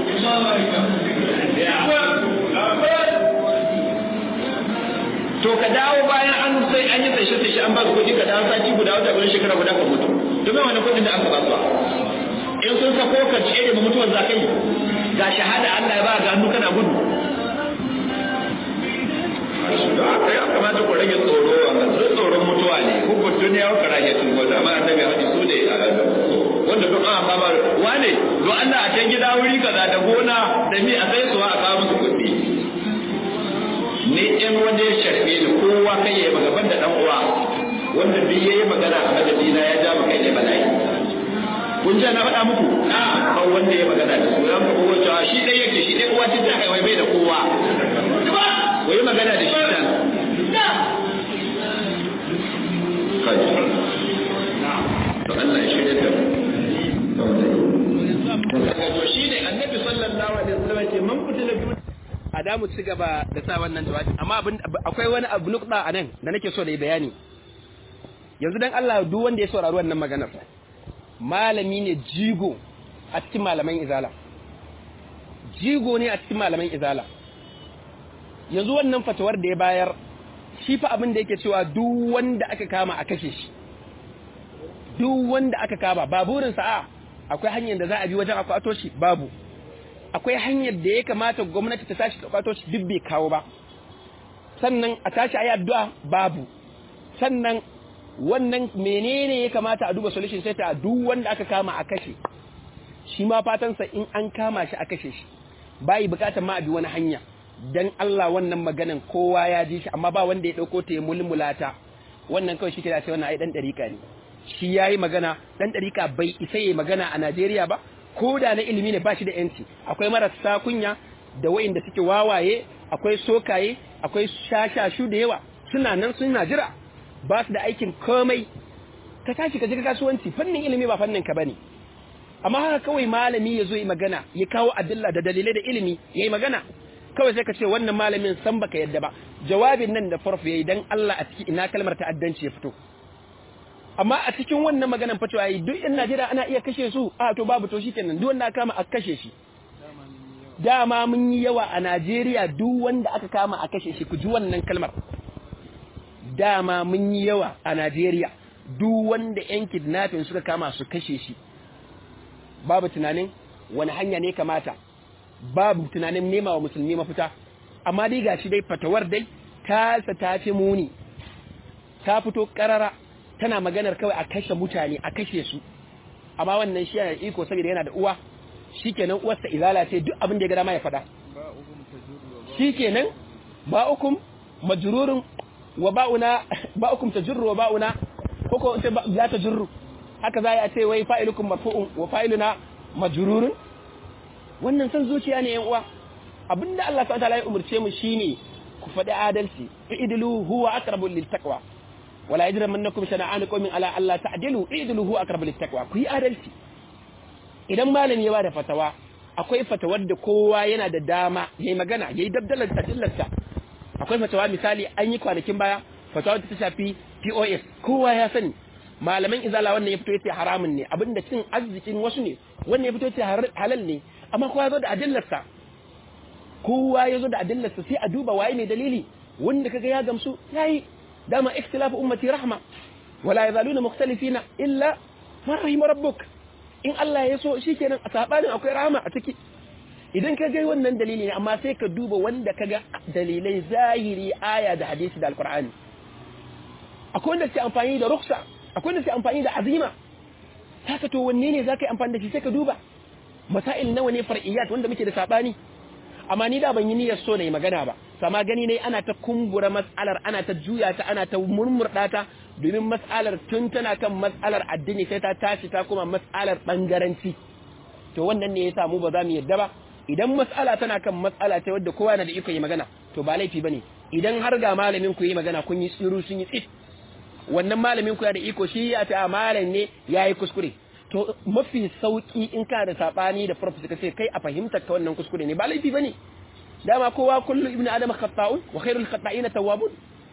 to ka dawo bayan an sai an yi tsaye tsaye an ba ku kuɗi ka dawo sati guda wata guda shekara guda ka mutu to me wannan kuɗin da aka ba su in sun sako ka ce da mutuwar zakai ga shahada Allah ya ba ga hannu kana gudu da aka ya kamata ku rage tsoro wannan tsoron mutuwa ne hukun duniya wa karahiyatul maut amma annabi hadisi su ne wanda duk an ba wane do Allah a can gida wuri kaza da gona da mi a sai suwa a kawo musu kuɗi ne in wanda ya sharbe ni kowa kai ya magaban da dan uwa wanda duk yayi magana a madadina ya ja maka ne bala'i kun ji na faɗa muku ba wanda ya magana da su yan ko cewa shi dai yake shi dai uwa ta ta kai bai da kowa ko yi magana da shi dan kaji to Allah ya shirya da to shine annabi sallallahu alaihi wasallam ce man fitila bi a da mu ci gaba da sa wannan jawabi amma abin akwai wani abu nukda a nan da nake so da yi bayani yanzu dan Allah duk wanda ya saurari wannan maganar malami ne jigo a cikin malaman izala jigo ne a cikin malaman izala yanzu wannan fatawar da ya bayar shi fa abin da yake cewa duk wanda aka kama a kashe shi duk wanda aka kama ba burin sa akwai hanyar da za a bi wajen a kwato shi babu akwai hanyar da ya kamata gwamnati ta tashi ta kwato shi duk bai kawo ba sannan a tashi ayi addu'a babu sannan wannan menene ya kamata a duba solution sai ta duk wanda aka kama a kashe shi ma fatansa in an kama shi a kashe shi bai bukatar ma a bi wani hanya dan Allah wannan maganan kowa ya ji shi amma ba wanda ya dauko ta ya mulmulata wannan kawai shi ke da sai wannan ai dan dariƙa ne shi yayi magana dan dariƙa bai isa yayi magana a Najeriya ba ko da na ilimi ne ba shi da yanci akwai marasa kunya da wayanda suke wawaye akwai sokaye akwai shashashu da yawa suna nan suna jira ba su da aikin komai ka tashi ka je kasuwanci fannin ilimi ba fannin ka bane amma haka kawai malami ya zo yi magana ya kawo adilla da dalilai da ilimi yayi magana kawai sai ka ce wannan malamin san baka yadda ba jawabin nan da farko yayi dan Allah a ciki ina kalmar ta'addanci ya fito amma a cikin wannan maganan fatowa yi duk in Najeriya ana iya kashe su a to babu to shikenan duk wanda aka kama a kashe shi dama mun yi yawa a Najeriya duk wanda aka kama a kashe shi ku ji wannan kalmar dama mun yi yawa a Najeriya duk wanda yan kidnapping suka kama su kashe shi babu tunanin wani hanya ne kamata babu tunanin nema wa musulmi mafita amma dai gashi dai fatawar dai ta sa ta fi muni ta fito karara tana maganar kawai a kashe mutane a kashe su amma wannan shi yana iko saboda yana da uwa shikenan uwarsa izala ce duk abin da ya ga dama ya faɗa shikenan ba'ukum majrurun wa ba'una ba'ukum tajurru wa ba'una koko sai la tajurru haka za a ce wai fa'ilukum marfu'un wa fa'iluna majrurun wannan san zuciya ne yan uwa abinda Allah subhanahu wa ta'ala ya umurce mu shine ku faɗi adalci i'dilu huwa aqrabu lit taqwa wala yajrimannakum shana'an qaumin ala alla ta'dilu i'dilu huwa aqrabu lit taqwa ku yi adalci idan malami ya bada fatawa akwai fatawar da kowa yana da dama yayi magana yayi dabdalar tadillarsa akwai fatawa misali an yi kwanakin baya fatawa ta shafi P O S kowa ya sani malaman izala wannan ya fito yace haramun ne abinda cin arzikin wasu ne wannan ya fito yace halal ne amma kowa ya zo da adillarsa kowa ya zo da adillarsa sai a duba waye mai dalili wanda kaga ya gamsu yayi dama ikhtilafu ummati rahma wala yazaluna mukhtalifina illa man rahima rabbuk in Allah ya so shikenan a sabanin akwai rahama a ciki idan ka ga wannan dalili ne amma sai ka duba wanda kaga dalilai zahiri aya da hadisi da alqur'ani akwai wanda ke amfani da ruksa akwai wanda ke amfani da azima haka to wanne ne zaka yi amfani da shi sai ka duba masail nawa ne far'iyat wanda muke da sabani amma ni da ban yi niyyar so na yi magana ba sama gani ne ana ta kumbura mas'alar ana ta juya ta ana ta murmurda ta domin mas'alar tun tana kan mas'alar addini sai ta tashi ta kuma mas'alar bangaranci to wannan ne yasa mu ba za mu yadda ba idan mas'ala tana kan mas'ala ta wadda kowa na da iko yi magana to ba laifi bane idan har ga malamin ku yi magana kun yi tsiru sun yi tsit wannan malamin ku ya da iko shi ya ta malam ne yayi kuskure to mafi sauki in ka da sabani da farko suka ce kai a fahimtar ka wannan kuskure ne ba laifi bane dama kowa kullu ibnu adam khata'un wa khairul khata'ina tawwabun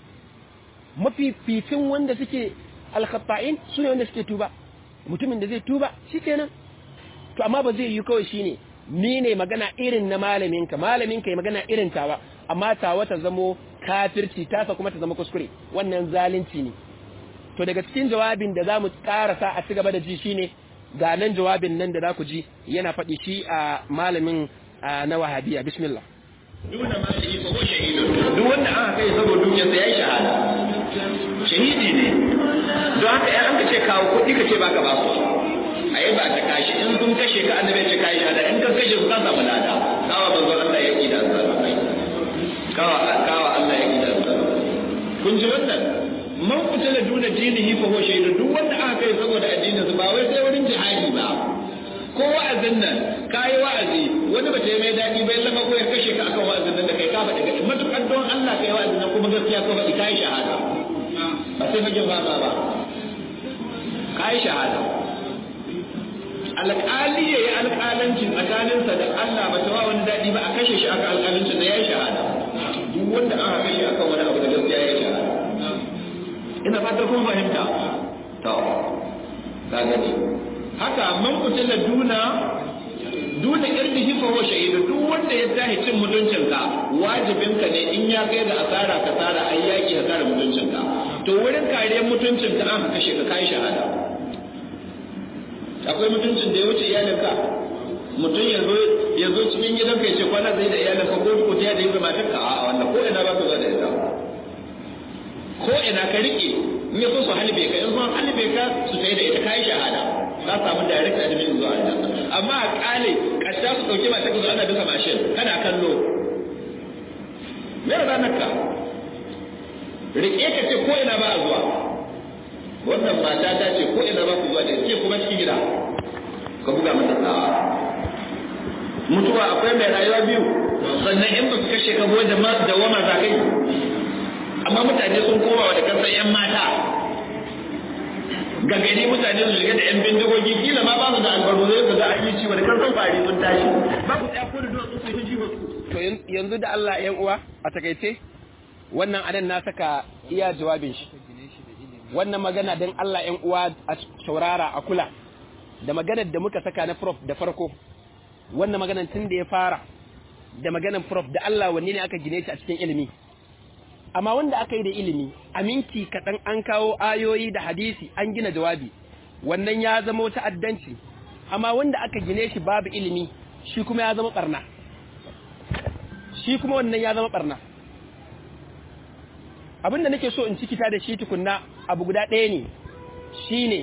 mafi fitin wanda suke al khata'in sune wanda suke tuba mutumin da zai tuba shikenan to amma ba zai yi kawai shine ni ne magana irin na malamin ka malamin ka yi magana irin tawa amma tawa ta zamo kafirci tasa kuma ta zama kuskure wannan zalunci ne to daga cikin jawabin da zamu karasa a ci gaba da ji shine ga nan jawabin nan da za ku ji yana faɗi shi a malamin na wahabiya bismillah duna malihi fa huwa shahidun duk wanda aka kai saboda dukiyarsa yayi shahada shahidi ne don haka in an ce kawo kuɗi ka ce baka ba su ayi ba ta kashi in sun kashe ka annabi ce kai shahada in ka kashe su ka samu lada kawa manzo Allah ya kida zalumai kawa kawa Allah ya kida zalumai kun ji wannan man kutala duna dinihi fa huwa shahidun duk wanda aka kai saboda addinin sa ba wai sai wurin jihadi ba ko wa'azin nan kai wa'azi wani ba ta mai dadi bai lama ko ya kashe ka akan wa'azin nan da kai ka faɗi ga matukar don Allah kai wa'azin nan kuma gaskiya ko faɗi kai shahada ba sai fage ba ba kai shahada alƙali ya yi alƙalancin tsakaninsa da Allah ba ta wa wani daɗi ba a kashe shi aka alƙalancin da ya yi shahada duk wanda aka kashe aka wani abu da gaskiya ya yi shahada ina fatar kun fahimta to ka gani haka man kutila duna duna irdihi fa huwa shahid duk wanda ya tahi cin mutuncinka wajibinka ne in ya kai ga asara ka tsara ai yaki ka tsara mutuncinka to wurin kariyar mutuncinka aka kashe ka kai shahada akwai mutuncin da ya wuce iyalinka mutum ya zo ya zo cikin gidanka ya ce kwana zai da iyalinka ko ko ta da yi matarka a wannan ko ina ba ka zo da ita ko ina ka rike in ya so su halbe ka in sun halbe ka su tayi da ita kai shahada ka samu direct admission zuwa aljanna amma a kale kasha su dauke matarka zo ana duka mashin kana kallo me ranar ka rike ka ce ko ina ba a zuwa wannan mata ta ce ko ina ba ku zuwa da ke kuma cikin gida ka buga mata tsawa mutuwa akwai mai rayuwa biyu sannan in ba su kashe ka da ma da wama za kai amma mutane sun koma wa da kansan yan mata ga gari mutane su shiga da yan bindigogi kila ma ba su da albaru zai ga an yi ciwo da kansan fari sun tashi ba ku tsaya ko da duwatsu su yi jiwa to yanzu da Allah yan uwa a takaice wannan adan na saka iya jawabin shi wannan magana don Allah ‘yan uwa a saurara a kula da maganar da muka saka na prof da farko wannan maganar tun da ya fara da maganar prof da Allah wanne ne aka gine shi a cikin ilimi amma wanda aka yi da ilimi a minti kaɗan an kawo ayoyi da hadisi an gina jawabi wannan ya zama wata addanci amma wanda aka gine shi babu ilimi shi kuma ya zama ɓarna shi kuma wannan ya zama ɓarna abin da nake so in cikita da shi tukunna abu guda ɗaya ne shine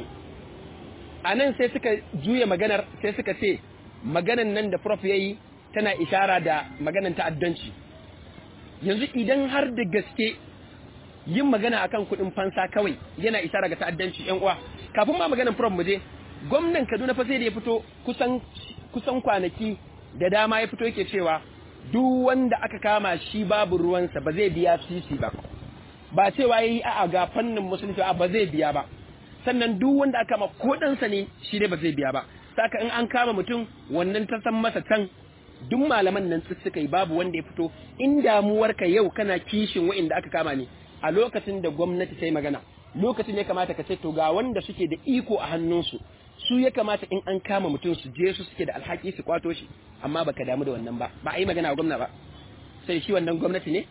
a nan sai suka juya maganar sai suka ce maganan nan da prof yayi tana ishara da maganan ta'addanci yanzu idan har da gaske yin magana akan kuɗin fansa kawai yana ishara ga ta'addanci ƴan uwa kafin ma maganan prof mu je gwamnan Kaduna fa sai da ya fito kusan kusan kwanaki da dama ya fito yake cewa duk wanda aka kama shi babu ruwansa ba zai biya sisi ba ba cewa yayi a'a ga fannin musulunci a ba zai biya ba sannan duk wanda aka kama ko ɗansa ne shi ne ba zai biya ba saka in an kama mutum wannan ta san masa can duk malaman nan suka yi babu wanda ya fito in damuwarka yau kana kishin wa'inda aka kama ne a lokacin da gwamnati ta yi magana lokacin ya kamata ka ce to ga wanda suke da iko a hannunsu su ya kamata in an kama mutum su je su suke da alhaki su kwato shi amma baka damu da wannan ba ba a yi magana a gwamna ba sai shi wannan gwamnati ne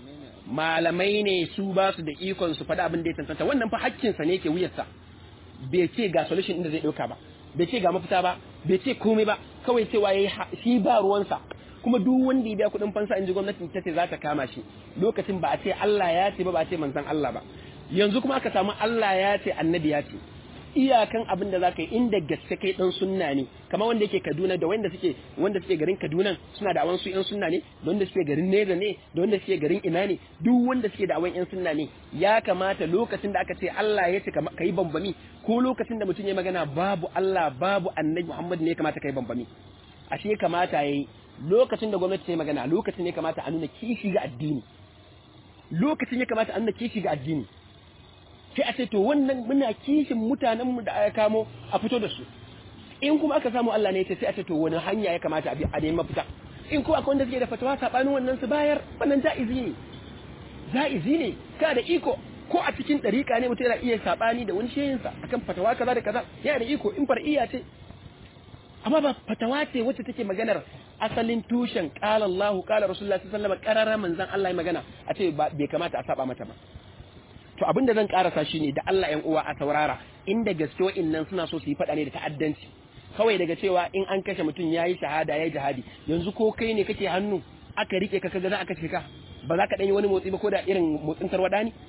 malamai ne su ba su da ikon su faɗa abin da ya tantanta wannan fa hakkinsa ne ke wuyarsa bai ce ga solution inda zai ɗauka ba bai ce ga mafita ba bai ce komai ba kawai cewa yayi shi ba ruwansa kuma duk wanda ya biya kuɗin fansa in ji gwamnatin ta ce za ta kama shi lokacin ba a ce Allah ya ce ba ba a ce manzon Allah ba yanzu kuma aka samu Allah ya ce annabi ya ce iyakan abin da zaka yi inda gaske kai dan sunna ne kamar wanda yake Kaduna da wanda suke wanda suke garin Kaduna suna da awan su yan sunna ne da wanda suke garin Neza ne da wanda suke garin ina ne duk wanda suke da awan yan sunna ne ya kamata lokacin da aka ce Allah ya ce ka yi bambami ko lokacin da mutum ya magana babu Allah babu Annabi Muhammad ne ya kamata ka yi bambami ashe ya kamata yayi lokacin da gwamnati ta yi magana lokacin ne ya kamata a nuna kishi ga addini lokacin ya kamata a nuna kishi ga addini sai a ce to wannan muna kishin mutanenmu da aka kamo a fito da su in kuma aka samu Allah ne ya ce sai a ce to wani hanya ya kamata a bi a neman mafita in kuma akwai wanda suke da fatawa sabanin wannan su bayar wannan ja'izi ne ja'izi ne ka da iko ko a cikin dariƙa ne mutum yana iya sabani da wani shehinsa akan fatawa kaza da kaza yana da iko in far'iyya ce amma ba fatawa ce wacce take maganar asalin tushen qala Allahu qala Rasulullah sallallahu alaihi wasallam qarara manzon Allah ya magana a ce bai kamata a saba mata ba to abin da zan karasa shine da Allah ƴan uwa a saurara inda gaske wa'annan suna so su yi fada ne da ta'addanci kawai daga cewa in an kashe mutum yayi shahada yayi jihadi yanzu ko kai ne kake hannu aka rike ka kaga za aka ce ka ba za ka dan yi wani motsi ba ko da irin motsin tarwada ne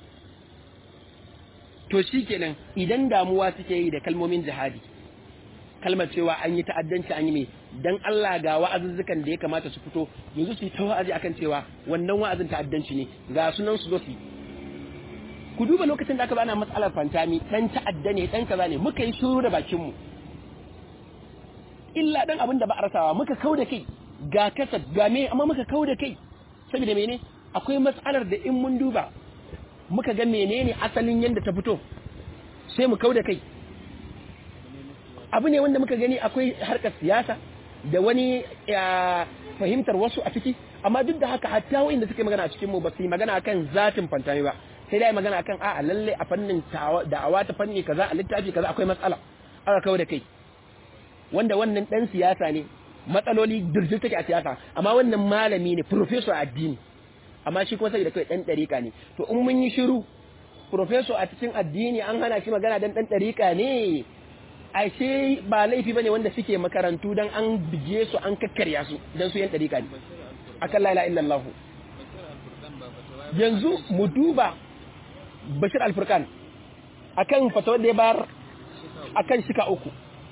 to shikenan idan damuwa suke yi da kalmomin jihadi kalmar cewa an yi ta'addanci an yi mai dan Allah ga wa'azuzzukan da ya kamata su fito yanzu su yi ta wa'azi akan cewa wannan wa'azin ta'addanci ne ga sunan su zo su ku duba lokacin da aka bana matsalar fantami dan ta'adda ne dan kaza ne muka yi shiru da bakin mu illa dan abin da ba a rasawa muka kauda kai ga kasa ga me amma muka kauda kai saboda mene akwai matsalar da in mun duba muka ga menene asalin yanda ta fito sai mu kauda kai abu ne wanda muka gani akwai harkar siyasa da wani fahimtar wasu a ciki, amma duk da haka hatta wanda suke magana a cikin mu ba su yi magana akan zatin fantami ba, sai dai magana akan a'a lalle a fannin da'awa ta fanni kaza a littafi kaza akwai matsala aka kawo da kai, wanda wannan dan siyasa ne, matsaloli dirjin take a siyasa, amma wannan malami ne professor addini, amma shi kuma sai da kai dan dariƙa ne. To in mun yi shiru professor a cikin addini an hana shi magana dan dan dariƙa ne, ashe ba laifi bane wanda suke makarantu dan an bige su an kakkarya su dan su yan dariƙa ne akan la ilaha illallah. Yanzu mu duba Bashir Al-Furqan akan fatawar da ya bar akan shika uku,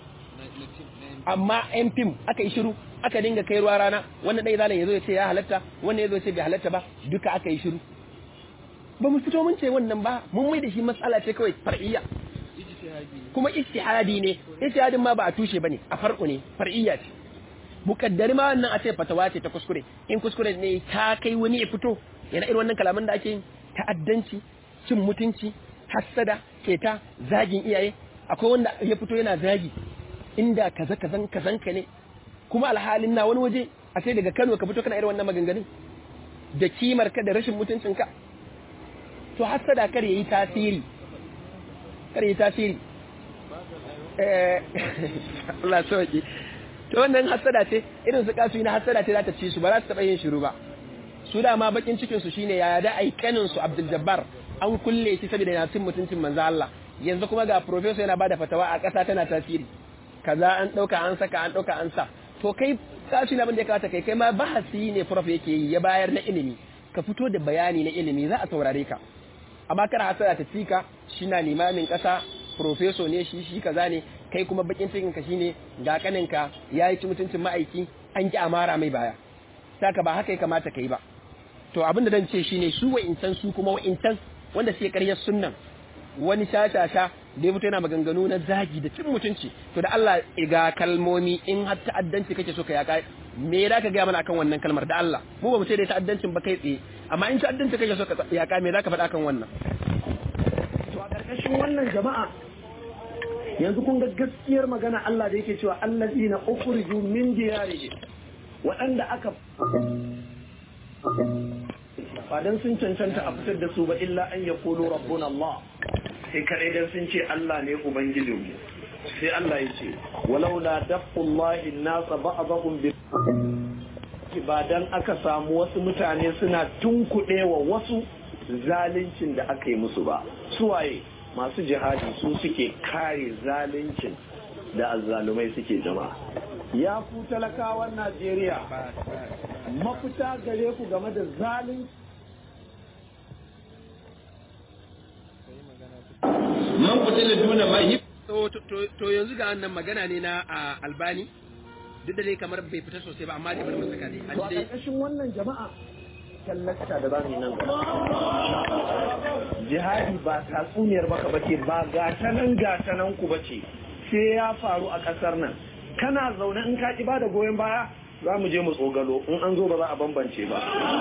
amma yan fim aka yi shiru, aka dinga kai ruwa rana, wannan dai zalan yazo ya ce ya halatta, wannan yazo ya ce bai halatta ba, duka aka yi shiru. Ba mu fito mun ce wannan ba, mun mai da shi matsala ce kawai far'iyya, kuma ijtihadi ne, ijtihadin ma ba a tushe bane, a farko ne, far'iyya ce. Mukaddari ma wannan a ce fatawa ce ta kuskure, in kuskure ne ta kai wani ya fito yana irin wannan kalaman da ake yin ta'addanci, cin mutunci, hassada, keta, zagin iyaye, akwai wanda ya fito yana zagi inda kaza kazan kazan ka ne, kuma alhalin na wani waje a sai daga Kano ka fito kana irin wannan maganganun da kimar ka da rashin mutuncin ka. To hassada kar yayi tasiri, kar yayi tasiri eh Allah sauki. To wannan hassada ce, irin su kasu na hassada ce za ta ci su, ba za su taba yin shiru ba. Su da ma bakin cikin su shine yaya da ai kanin su Abdul Jabbar an kulle shi saboda yana cin mutuncin manzo Allah, yanzu kuma ga professor yana bada fatawa a ƙasa tana tasiri, kaza an dauka an saka an dauka an sa. To kai kasu na abin da ya kawata kai kai ma bahasi ne prof yake yi ya bayar na ilimi, ka fito da bayani na ilimi za a saurare ka. Amma kar hasara ta cika, shi na limamin ƙasa, professor ne shi shi kaza ne, kai kuma bakin cikin ka shine ga kaninka yayi ci mutuncin ma'aiki an ki amara mai baya, saka ba haka ya kamata kai ba. To abin da dan ce shine su wa'incan su kuma wa'incan wanda suke karyar sunnan, wani shashasha da ya fito yana maganganu na zagi da cin mutunci, to da Allah ga kalmomi in har ta'addanci kake so ka yaka, me za ka gaya mana akan wannan kalmar da Allah? Mu ba mu ce da ta'addancin ba kai tsaye, amma in ta'addanci kake so ka yaka me za ka faɗa akan wannan? To a ƙarƙashin wannan jama'a yanzu kun ga gaskiyar magana Allah da yake cewa allazina ukhriju min diyarihim, waɗanda aka ba dan sun cancanta a fitar da su ba illa an yaqulu rabbuna Allah, sai kare dan sun ce Allah ne ubangijinmu. Sai Allah ya ce walau la dafullahi an-nas ba'dahum bi, ba dan aka samu wasu mutane suna tunkuɗewa wasu zaluncin da aka yi musu ba. Suwaye masu jihadi su suke kare zaluncin da azzalumai suke jama'a. Ya ku talakawan Najeriya, mafita gare ku game da zalunci man kutila duna mai. To yanzu ga wannan magana ne na Albani, duk da dai kamar bai fita sosai ba, amma dai bari mu saka dai. To a ƙarƙashin wannan jama'a tallata da zamu yi nan jihadi ba tatsuniyar baka bace, ba gata nan gata nan ku bace, sai ya faru a ƙasar nan. Kana zaune in ka ki bada goyon baya za mu je mu tsogalo, in an zo ba za a bambance ba.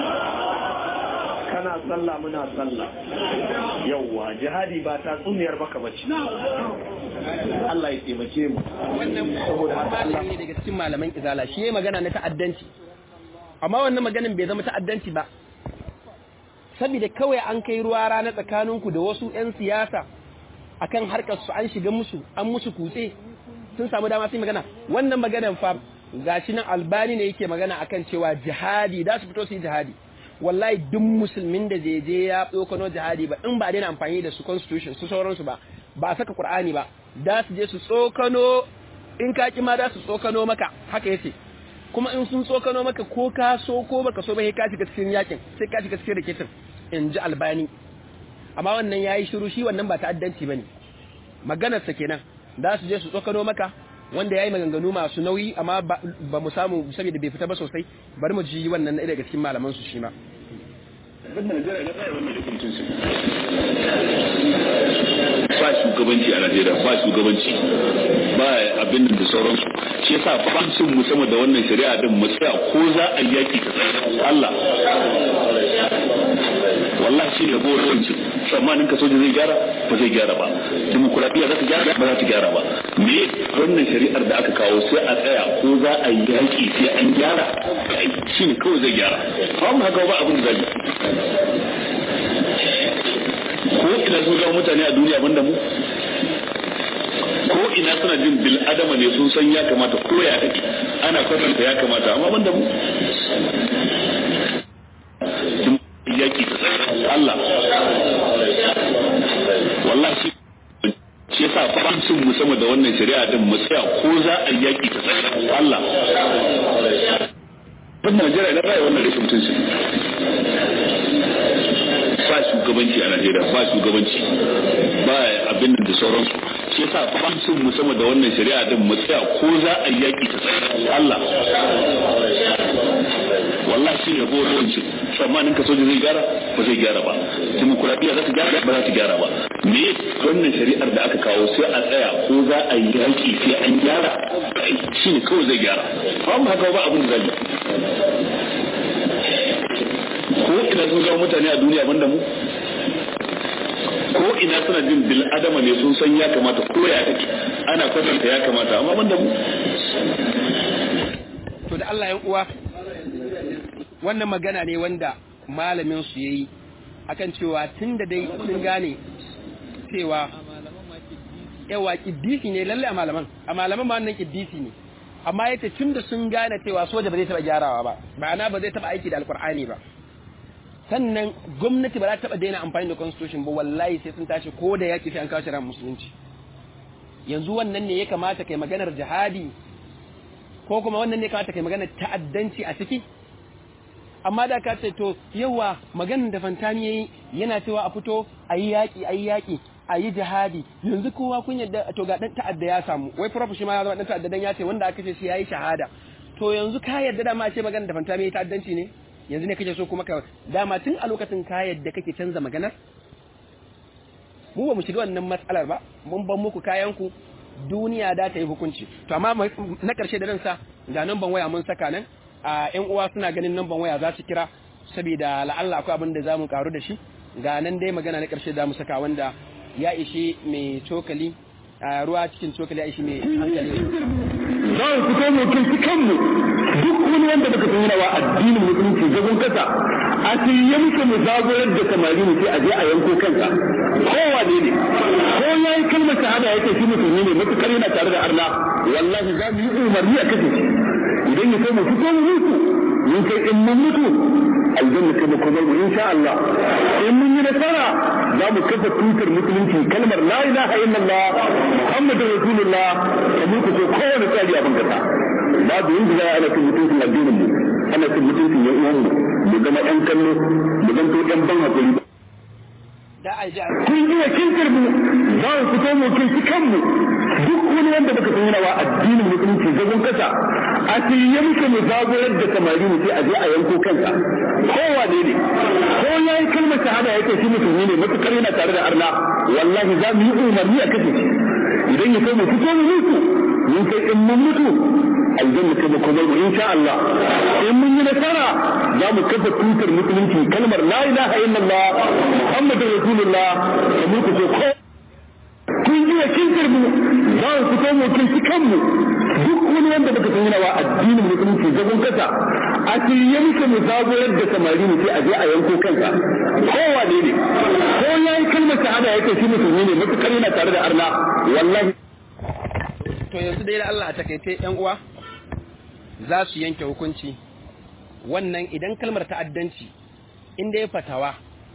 Kana sallah muna sallah, yawwa jihadi ba tatsuniyar baka bace. Allah ya taimake mu. Wannan saboda haka Allah ne daga cikin malaman izala, shi yayi magana na ta'addanci, amma wannan maganin bai zama ta'addanci ba, saboda kawai an kai ruwa rana tsakaninku da wasu 'yan siyasa akan harkar su, an shiga musu an musu kutse, sun samu dama su magana. Wannan maganan fa gashi nan Albani ne yake magana akan cewa jihadi da su fito su yi jihadi. Wallahi duk musulmin da zai je ya tsokano jihadi ba, in ba daina amfani da su constitution su sauransu ba, ba a saka Qur'ani ba, da su je su tsokano, in ka ki ma da su tsokano maka, haka yace. Kuma in sun tsokano maka ko ka so ko baka so ba, sai ka shiga cikin yakin, sai ka shiga cikin rikicin, in ji Albani. Amma wannan yayi shiru, shi wannan ba ta'addanci bane, maganar sa kenan. Da su je su tsokano maka, wanda yayi maganganu masu nauyi, amma ba mu samu saboda bai fita ba sosai. Bari mu ji wannan na daga cikin malaman su shi ma. Ba shugabanci a Najeriya, ba shugabanci, ba abin da sauransu. Shi yasa fancin mu sama da wannan shari'a din mu tsaya ko za a yaki ta tsaya Allah. Wallahi shi ne gowancin, tsammanin ka soja zai gyara ba zai gyara ba. demokuraɗiyya za ta gyara ba za ta gyara ba. Me wannan shari'ar da aka kawo sai a tsaya ko za a yi yaƙi sai an gyara shi ne kawai zai gyara. Ba mu haka ba abin da zai ko ina sun zama mutane a duniya banda mu ko ina suna jin bil adama ne sun san ya kamata ko ya kake ana kwatanta ya kamata amma banda mu yaki Allah wallahi shi shi yasa fancin mu sama da wannan shari'a din mu tsaya ko za a yaki ta tsaya Allah wannan Najeriya da rayuwar wannan rashin mutunci ba shugabanci a Najeriya ba shugabanci ba abin da sauransu shi yasa fancin mu sama da wannan shari'a din mu tsaya ko za a yaki ta tsaya Allah wallahi shi ne goron shi tsammanin ka soja zai gyara ba zai gyara ba demokuraɗiyya za ta gyara ba za ta gyara ba me wannan shari'ar da aka kawo sai a tsaya ko za a yi yaƙi sai an gyara shi ne kawai zai gyara ba mu haka ba abin da zai ko ina sun zama mutane a duniya banda mu ko ina suna jin bil adama ne sun san ya kamata ko ya kake ana kwatanta ya kamata amma banda mu to da Allah ya uwa wannan magana ne wanda malamin su yayi akan cewa tunda dai sun gane cewa yawa kiddisi ne lalle a malaman a malaman ma wannan kiddisi ne amma yace tunda sun gane cewa soja ba zai taba gyarawa ba ma'ana ba zai taba aiki da alkur'ani ba sannan gwamnati ba za ta taba daina amfani da constitution ba wallahi sai sun tashi ko da yaki sai an kawo shari'ar musulunci yanzu wannan ne ya kamata kai maganar jihadi ko kuma wannan ne ya kamata kai maganar ta'addanci a ciki amma da ka ce to yawa maganin da fantani yayi yana cewa a fito ayi yaki ayi yaki ayi jihadi yanzu kowa kun yadda to ga dan ta'adda ya samu wai prof shi ma ya zama dan ta'adda dan ya ce wanda aka ce shi yayi shahada to yanzu ka yadda da ma ce maganin da fantani yayi ta'addanci ne yanzu ne kake so kuma ka dama tun a lokacin ka yadda kake canza maganar mu ba mu shiga wannan matsalar ba mun ban muku kayan ku duniya da ta yi hukunci to amma na karshe da ransa ga nan ban waya mun saka nan a ƴan uwa suna ganin namban waya za su kira saboda la'alla akwai abin da za mu karu da shi ga nan dai magana na ƙarshe da mu saka wanda ya ishi mai cokali a ruwa cikin cokali ya ishi mai hankali za mu fito mu kinci kanmu duk wani wanda baka san yana wa addinin musulunci zagon kasa a shirye muke mu zagorar da samari mu sai a je a yanko kansa kowa ne ne ko ya yi kalmar shahada yake shi musulmi ne matukar yana tare da arna wallahi za mu yi umarni a kashe shi idan ya kai mu fito mu mutu mun kai in mun mutu aljanna kai mu kuma mu insha Allah in mun yi nasara za mu kafa tutar musulunci kalmar la ilaha illallah muhammadur rasulullah da mu ko kowane tsari abin kasa babu yin da ana cin mutuncin addinin mu ana cin mutuncin yan uwan mu mu zama ɗan kallo mu zanto ɗan ban hakuri da alja kun iya kinkir mu za mu fito mu kinci kanmu duk wani wanda baka san yana wa addinin musulunci zagon kasa a shirye muke mu zagorar da samari mu sai a je a yanko kansa kowa ne ne ko ya yi kalmar shahada yake shi musulmi ne matukar yana tare da arna wallahi za mu yi umarni a kashe shi idan ya kai mu fito mu mutu mun kai in mun mutu aljanna kai mu kuma mu insha Allah in mun yi nasara za mu kafa tutar musulunci kalmar la ilaha illallah muhammadur rasulullah da mu ko ko kun ji kinkir mu za mu fito mu kinci kanmu duk wani wanda baka san yana wa addinin musulunci zagon kasa a shirye muke mu zagorar da samari mu sai a je a yanko kansa kowa ne ne ko ya yi kalmar shahada yake shi musulmi ne matukar yana tare da arna wallahi to yanzu dai Allah a takaice yan uwa za su yanke hukunci wannan idan kalmar ta'addanci inda ya fatawa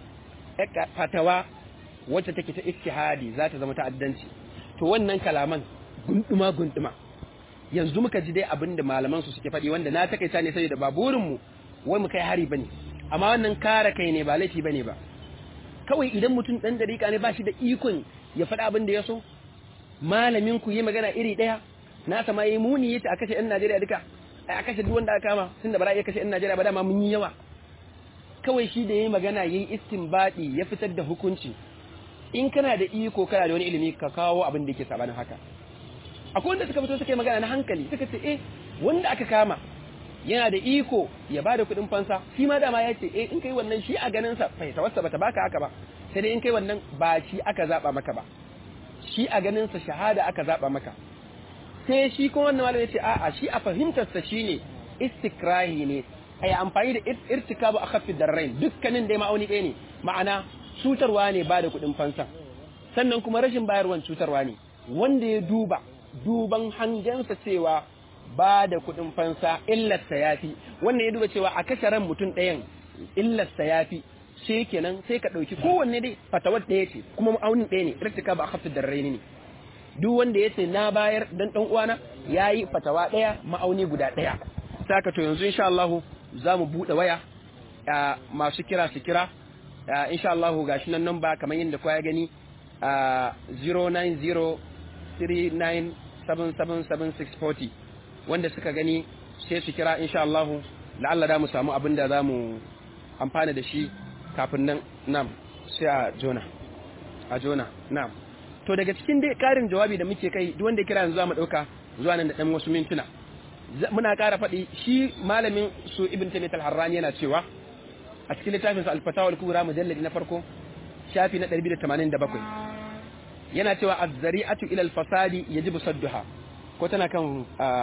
fatawa wacce take ta istihadi za ta zama ta'addanci to wannan kalaman gunduma gunduma yanzu muka ji dai abin da malaman su suke faɗi wanda na takaita ne saboda ba burin mu wai mu kai hari bane amma wannan kare kai ne ba laifi bane ba kawai idan mutum dan dariƙa ne ba shi da ikon ya faɗa abin da ya so malamin ku yi magana iri daya na sama yi muni yace a kashe ɗan Najeriya duka a kashe duk wanda aka kama tunda ba za a iya kashe ɗan Najeriya ba dama mun yi yawa kawai shi da yayi magana yayi istinbadi ya fitar da hukunci in kana da iko kana da wani ilimi ka kawo abin da yake sabanin haka akwai wanda suka fito suka yi magana na hankali suka ce eh wanda aka kama yana da iko ya bada kuɗin fansa shi ma dama ya ce eh in kai wannan shi a ganin sa fai tawassa bata baka haka ba sai dai in kai wannan ba shi aka zaba maka ba shi a ganin sa shahada aka zaba maka sai shi kuma wannan malami ya ce a'a shi a fahimtar sa shine istikrahi ne ai amfani da irtikabu akhaffi darrain dukkanin dai ma'auni ɗaya ne ma'ana cutarwa ne ba da kuɗin fansa sannan kuma rashin bayarwan cutarwa ne wanda ya duba duban hangensa cewa ba da kuɗin fansa illarsa yafi wannan ya duba cewa a kashe ran mutum ɗayan illarsa yafi sai kenan sai ka ɗauki kowanne dai fatawar ɗaya ce kuma ma'aunin ɗaya ne irtikabu akhaffi darrain ne duk wanda ya ce na bayar dan ɗan uwana yayi fatawa ɗaya ma'auni guda ɗaya saka to yanzu insha Allah za mu buɗe waya masu kira su kira insha Allah gashi nan namba kamar yadda kowa ya gani zero nine zero three nine seven seven seven six four zero wanda suka gani sai su kira insha Allah la'alla da mu samu abin da za mu amfana da shi kafin nan nam sai a jona a jona nam to daga cikin dai karin jawabi da muke kai duk wanda kira yanzu za mu ɗauka zuwa nan da ɗan wasu mintuna muna ƙara faɗi shi malamin su ibn Taymiyyah al-Harrani yana cewa a cikin littafin sa al-Fatawa al-Kubra mujalladi na farko shafi na ɗari da tamanin da bakwai yana cewa az-zari'atu ila al-fasadi yajibu sadduha ko tana kan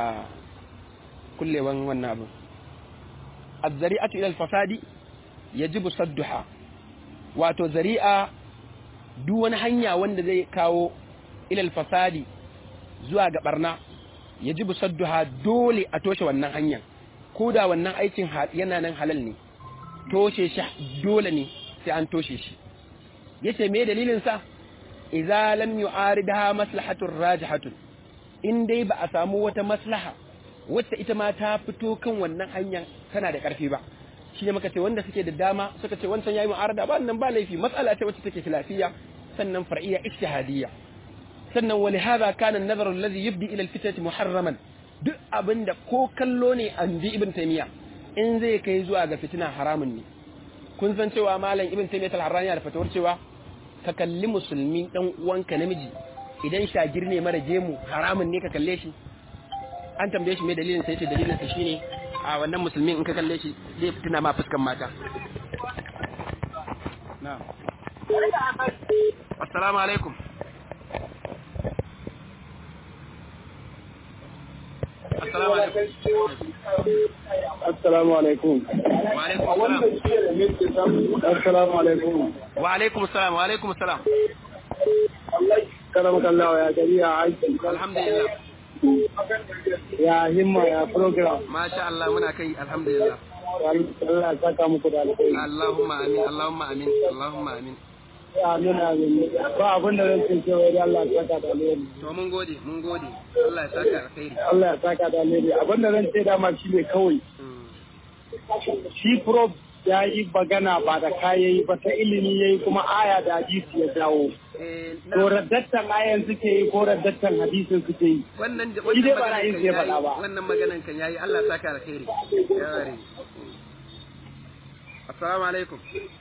kullewan wannan abu az-zari'atu ila al-fasadi yajibu sadduha wato zari'a duk wani hanya wanda zai kawo ila al-fasadi zuwa ga barna yajibu sadduha dole a toshe wannan hanyar ko da wannan aikin yana nan halal ne toshe shi dole ne sai an toshe shi yace me dalilin sa idza lam yu'aridha maslahatun rajihatun in dai ba a samu wata maslaha wacce ita ma ta fito kan wannan hanyar tana da karfi ba shine muka ce wanda suke da dama suka ce wancan yayi mu'arada ba nan ba laifi matsala ce wacce take khilafiyya sannan far'iyya ijtihadiyya sannan wali hada kana an-nazar alladhi yubdi ila al-fitnati muharraman duk abinda ko kallo ne an ji ibn taymiya in zai kai zuwa ga fitina haramun ne kun san cewa malam ibn taymiya al-harrani da fatawar cewa ka kalli musulmi dan uwanka namiji idan shagir ne mara gemu haramun ne ka kalle shi an tambaye shi me dalilin sai ce dalilin sa shine a wannan musulmin in ka kalle shi zai fitina ma fuskan mata na'am assalamu alaikum assalamu alaikum assalamu alaikum wa alaikum assalam assalamu alaikum wa alaikum assalam wa alaikum assalam karam kallahu ya gari ya aiki alhamdulillah ya himma ya program masha Allah muna kai alhamdulillah Allah ya saka muku da alheri Allahumma amin Allahumma amin Allahumma amin amin amin ba abin da zan ce wai Allah ya saka da alheri to mun gode mun gode Allah ya saka alheri Allah ya saka da alheri abin da zan ce dama shi ne kawai shi prof ya yi bagana ba da kayayi ba ta ilimi yayi kuma aya da hadisi ya dawo to raddattan ayan suke yi ko raddattan hadisin suke yi wannan wannan ba ra'ayin sai faɗa ba wannan maganan kan yayi Allah ya saka alheri yare assalamu alaikum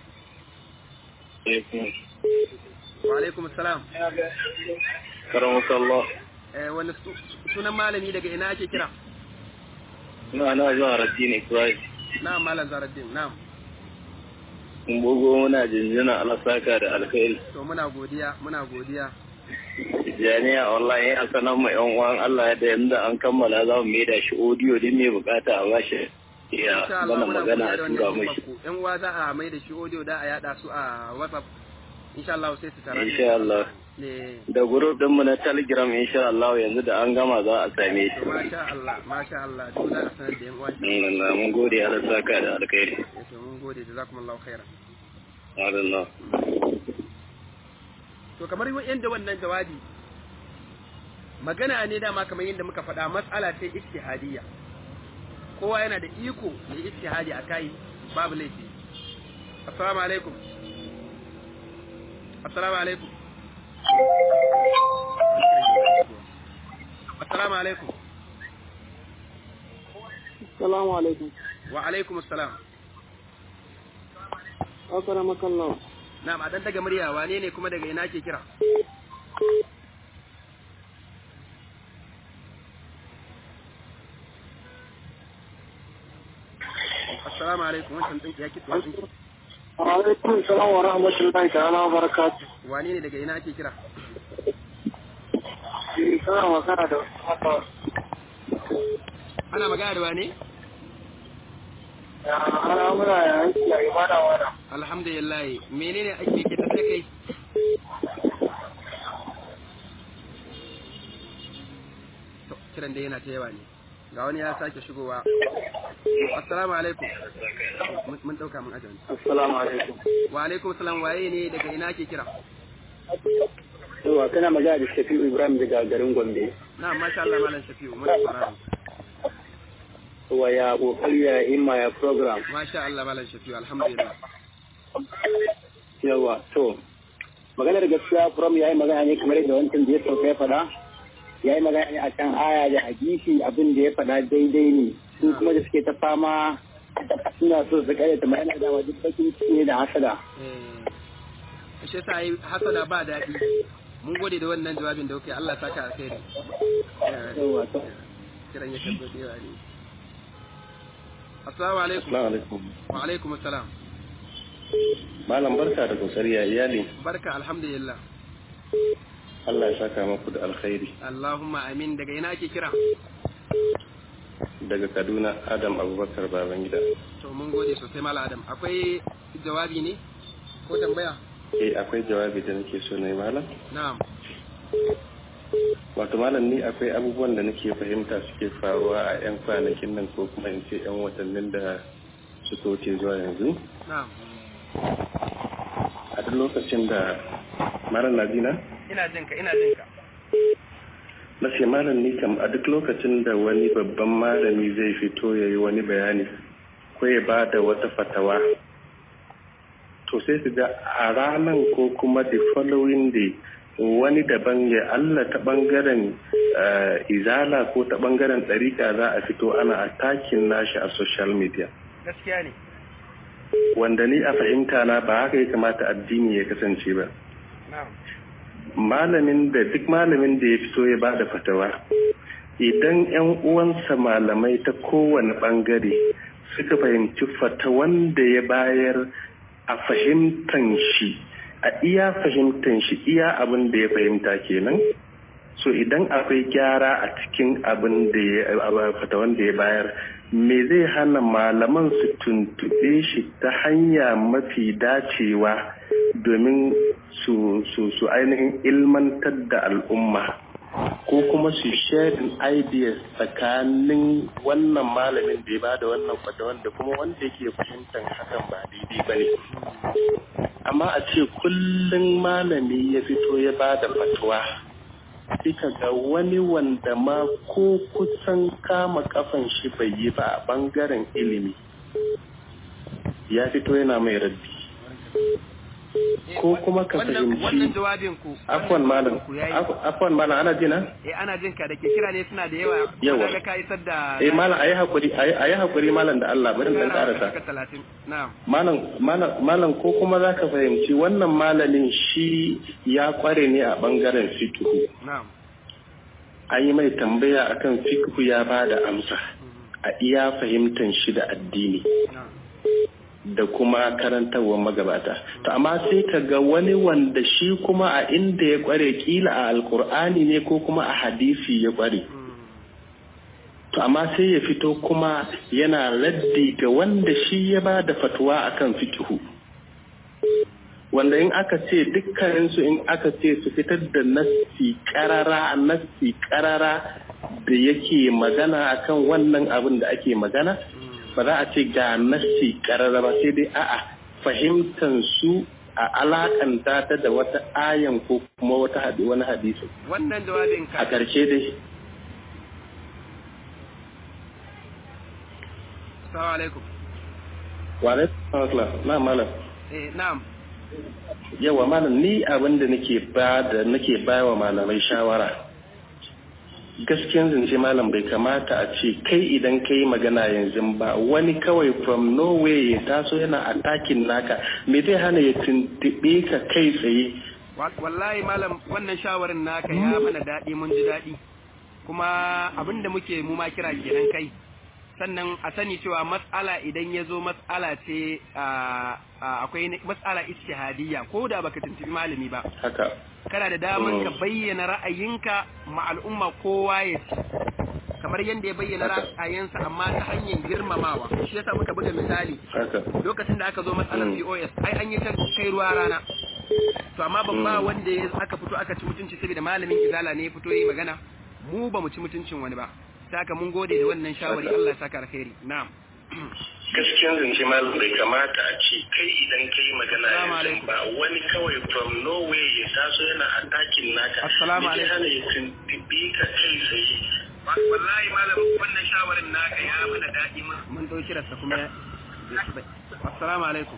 wa alaikum assalam karamakallah eh wani sunan malami daga ina ake kira na na Zaharaddin Ibrahim na'am malam Zaharaddin na'am mun bugo muna jinjina Allah saka da alkhairi to muna godiya muna godiya janiya wallahi a sanan mu yan uwan Allah da yanda an kammala za mu maida shi audio din ne bukata a bashi ya bana magana a tura mishi yan uwa za a maida shi audio da a yada su a WhatsApp insha Allah sai su tara insha Allah da group din mu na Telegram insha Allah yanzu da an gama za a same shi masha Allah masha Allah duk za a sanar da yan uwa mun gode Allah saka da alkhairi to mun gode jazakumullahu khairan Allah to kamar yanda wannan jawabi magana ne dama kamar yadda muka faɗa matsala ce ijtihadiyya kowa yana da iko ya ijtihadi akai babu laifi assalamu alaikum assalamu alaikum assalamu alaikum assalamu alaikum wa alaikum assalam akramakallah na'am a dan daga murya wane ne kuma daga ina ke kira assalamu alaikum wannan din ya kitwa din alaikum salam wa rahmatullahi ta'ala wa barakatuh wane ne daga ina ake kira kana magana da ana magana da wane? ana muna yanki a ibada wada. Alhamdulillah, menene ake ke tafe kai? To, kiran da yana ta yawa ne. Ga wani ya sake shigowa. Assalamu alaikum. Mun dauka mun ajiye. Assalamu alaikum. Wa alaikum salam, waye ne daga ina ke kira? Yawa kana magana da Shafi'u Ibrahim daga garin Gombe. Na masha Allah malam Shafi'u, muna sauraro. Wa ya kokari ya himma ya program. Masha Allah malam Shafi'u, alhamdulillah. Yawa to maganar gaskiya from yayi magana ne kamar da wancan da ya sauka ya fada. Yayi magana ne akan aya da hadisi abin da ya fada daidai ne. Su kuma da suke ta fama suna so su kai ta mai da wajen bakin ne da hasada. Eh. Shi sai hasada ba daɗi. Mun gode da wannan jawabin da kuke, Allah saka alkhairi. Yawa to kiran ya tabbata yawa ne. Assalamu alaikum. Assalamu alaikum. Wa alaikum assalam. Malam barka da kokari ya iyali. Barka alhamdulillah. Allah ya saka muku da alkhairi. Allahumma amin. Daga ina ake kira? Daga Kaduna, Adam Abubakar Babangida. To mun gode sosai Malam Adam. Akwai jawabi ne ko tambaya? Eh akwai jawabi da nake so na yi malam. Na'am. Wato malam ni akwai abubuwan da nake fahimta suke faruwa a 'yan kwanakin nan ko kuma in ce 'yan watannin da suka wuce zuwa yanzu. Na'am. A duk lokacin da malam Nadina? Ina jinka, ina jinka. Na ce malam ni kam a duk lokacin da wani babban malami zai fito ya yi wani bayani ko ya ba da wata fatawa. To sai su ga a ranar ko kuma the following day wani daban ya Allah ta bangaren izala ko ta bangaren ɗarika za a fito ana atakin nashi a social media. Gaskiya ne. Wanda ni a fahimta na ba haka ya kamata addini ya kasance ba. Malamin da duk malamin da ya fito ya bada fatawa idan yan uwansa malamai ta kowane bangare suka fahimci fatawan da ya bayar a fahimtan shi a iya fahimtan shi iya abin da ya fahimta kenan, so idan akwai gyara a cikin abin da ya fatawan da ya bayar, me zai hana malaman su tuntube shi ta hanya mafi dacewa domin su su su ainihin ilmantar da al'umma ko kuma su sharing ideas tsakanin wannan malamin da ya bada wannan fatawan da kuma wanda yake fahimtar hakan ba daidai ba ne. Amma a ce kullum malami ya fito ya bada fatawa sai ka ga wani wanda ma ko kusan kama kafan shi bai yi ba a bangaren ilimi ya fito yana mai rabbi ko kuma ka fahimci wannan jawabin ku afwan malam afwan malam ana jina eh ana jin ka da ke kira ne suna da yawa yawa da ka isar da eh malam ayi hakuri ayi hakuri malam da Allah bari dan karasa na'am malam malam malam ko kuma zaka fahimci wannan malamin shi ya kware ne a bangaren fiqh na'am ayi mai tambaya akan fiqh ya bada amsa a iya fahimtan shi da addini na'am da kuma karantarwar magabata. To amma sai ka ga wani wanda shi kuma a inda ya kware kila a alkur'ani ne ko kuma a hadisi ya kware. To amma sai ya fito kuma yana raddi ga wanda shi ya ba da fatuwa akan fikihu. Wanda in aka ce dukkaninsu in aka ce su fitar da nassi karara nassi karara da yake magana akan wannan abin da ake magana, ba za a ce ga nassi karara ba sai dai a'a fahimtar su a alakanta ta da wata ayan ko kuma wata hadi wani hadisi. Wannan jawabin ka a karshe dai. Assalamu alaikum. Wa alaikum assalam. Na malam. Eh na'am. Yawa malam ni abin da nake ba da nake bawa malamai shawara. Gaskiyan zance malam bai kamata a ce kai idan kai magana yanzu ba wani kawai from nowhere ya taso yana attacking naka, me zai hana ya tuntube ka kai tsaye. Wallahi malam wannan shawarin naka ya mana daɗi, mun ji daɗi kuma abinda muke mu ma kira kenan kai. Sannan a sani cewa mas'ala idan ya zo mas'ala ce akwai mas'ala ijtihadiyya ko da baka tuntubi malami ba. Haka. kana da daman ka bayyana ra'ayinka ma al'umma kowa ya kamar yadda ya bayyana ra'ayinsa amma ta hanyar girmamawa. Shi yasa muka buga misali lokacin da aka zo matsalar P O S ai an yi ta kai ruwa rana, to amma babba wanda ya aka fito aka ci mutunci saboda malamin izala ne ya fito yi magana, mu ba mu ci mutuncin wani ba, saka mun gode da wannan shawari. Allah ya saka alkhairi. Na'am, gaskiyan zance malam bai kamata a ce kai idan kai magana yanzu ba wani kawai from nowhere ya taso yana attacking naka. Assalamu alaikum. Hana ya tuntubi ka kai tsaye. Wallahi malam wannan shawarin naka ya mana daɗi mun dauki rasa kuma ya assalamu alaikum.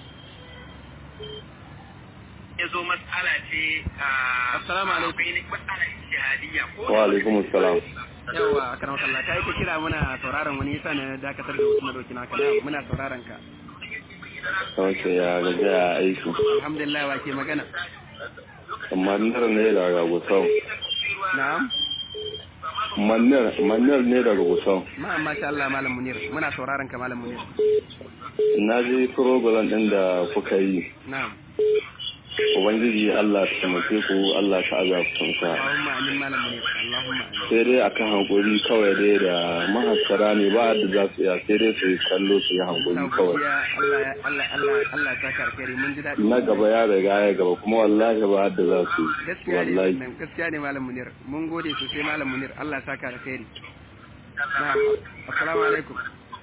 Yazo mas'ala ce a assalamu alaikum. Mas'ala ijtihadiyya ko wa alaikum assalam. Yawa kana Allah kai ka kira muna sauraron wani yasa ne dakatar da wasu madoki naka muna sauraron ka. Okay, ya gaja aiki. Alhamdulillah, wa ke magana? Mannar ne daga Gusau. Na'am. Mannar, Mannar ne daga Gusau. Ma masha Allah Malam Munir, muna sauraron ka Malam Munir. Na ji program din da kuka yi. Na'am. Ubangiji Allah ta taimake ku, Allah ta aza ku kansa. Allahumma amin Malam Munir, Allahumma amin. Sai dai akan hankuri kawai dai da mahassara ne ba da za su iya sai dai su yi kallo su yi hankuri kawai. Allah Allah Allah Allah ta karkare mun ji daɗi. Na gaba ya riga ya gaba kuma wallahi ba da za su yi. Wallahi. Gaskiya ne Malam Munir. Mun gode sosai Malam Munir. Allah ta karkare. Na'am. Assalamu alaikum.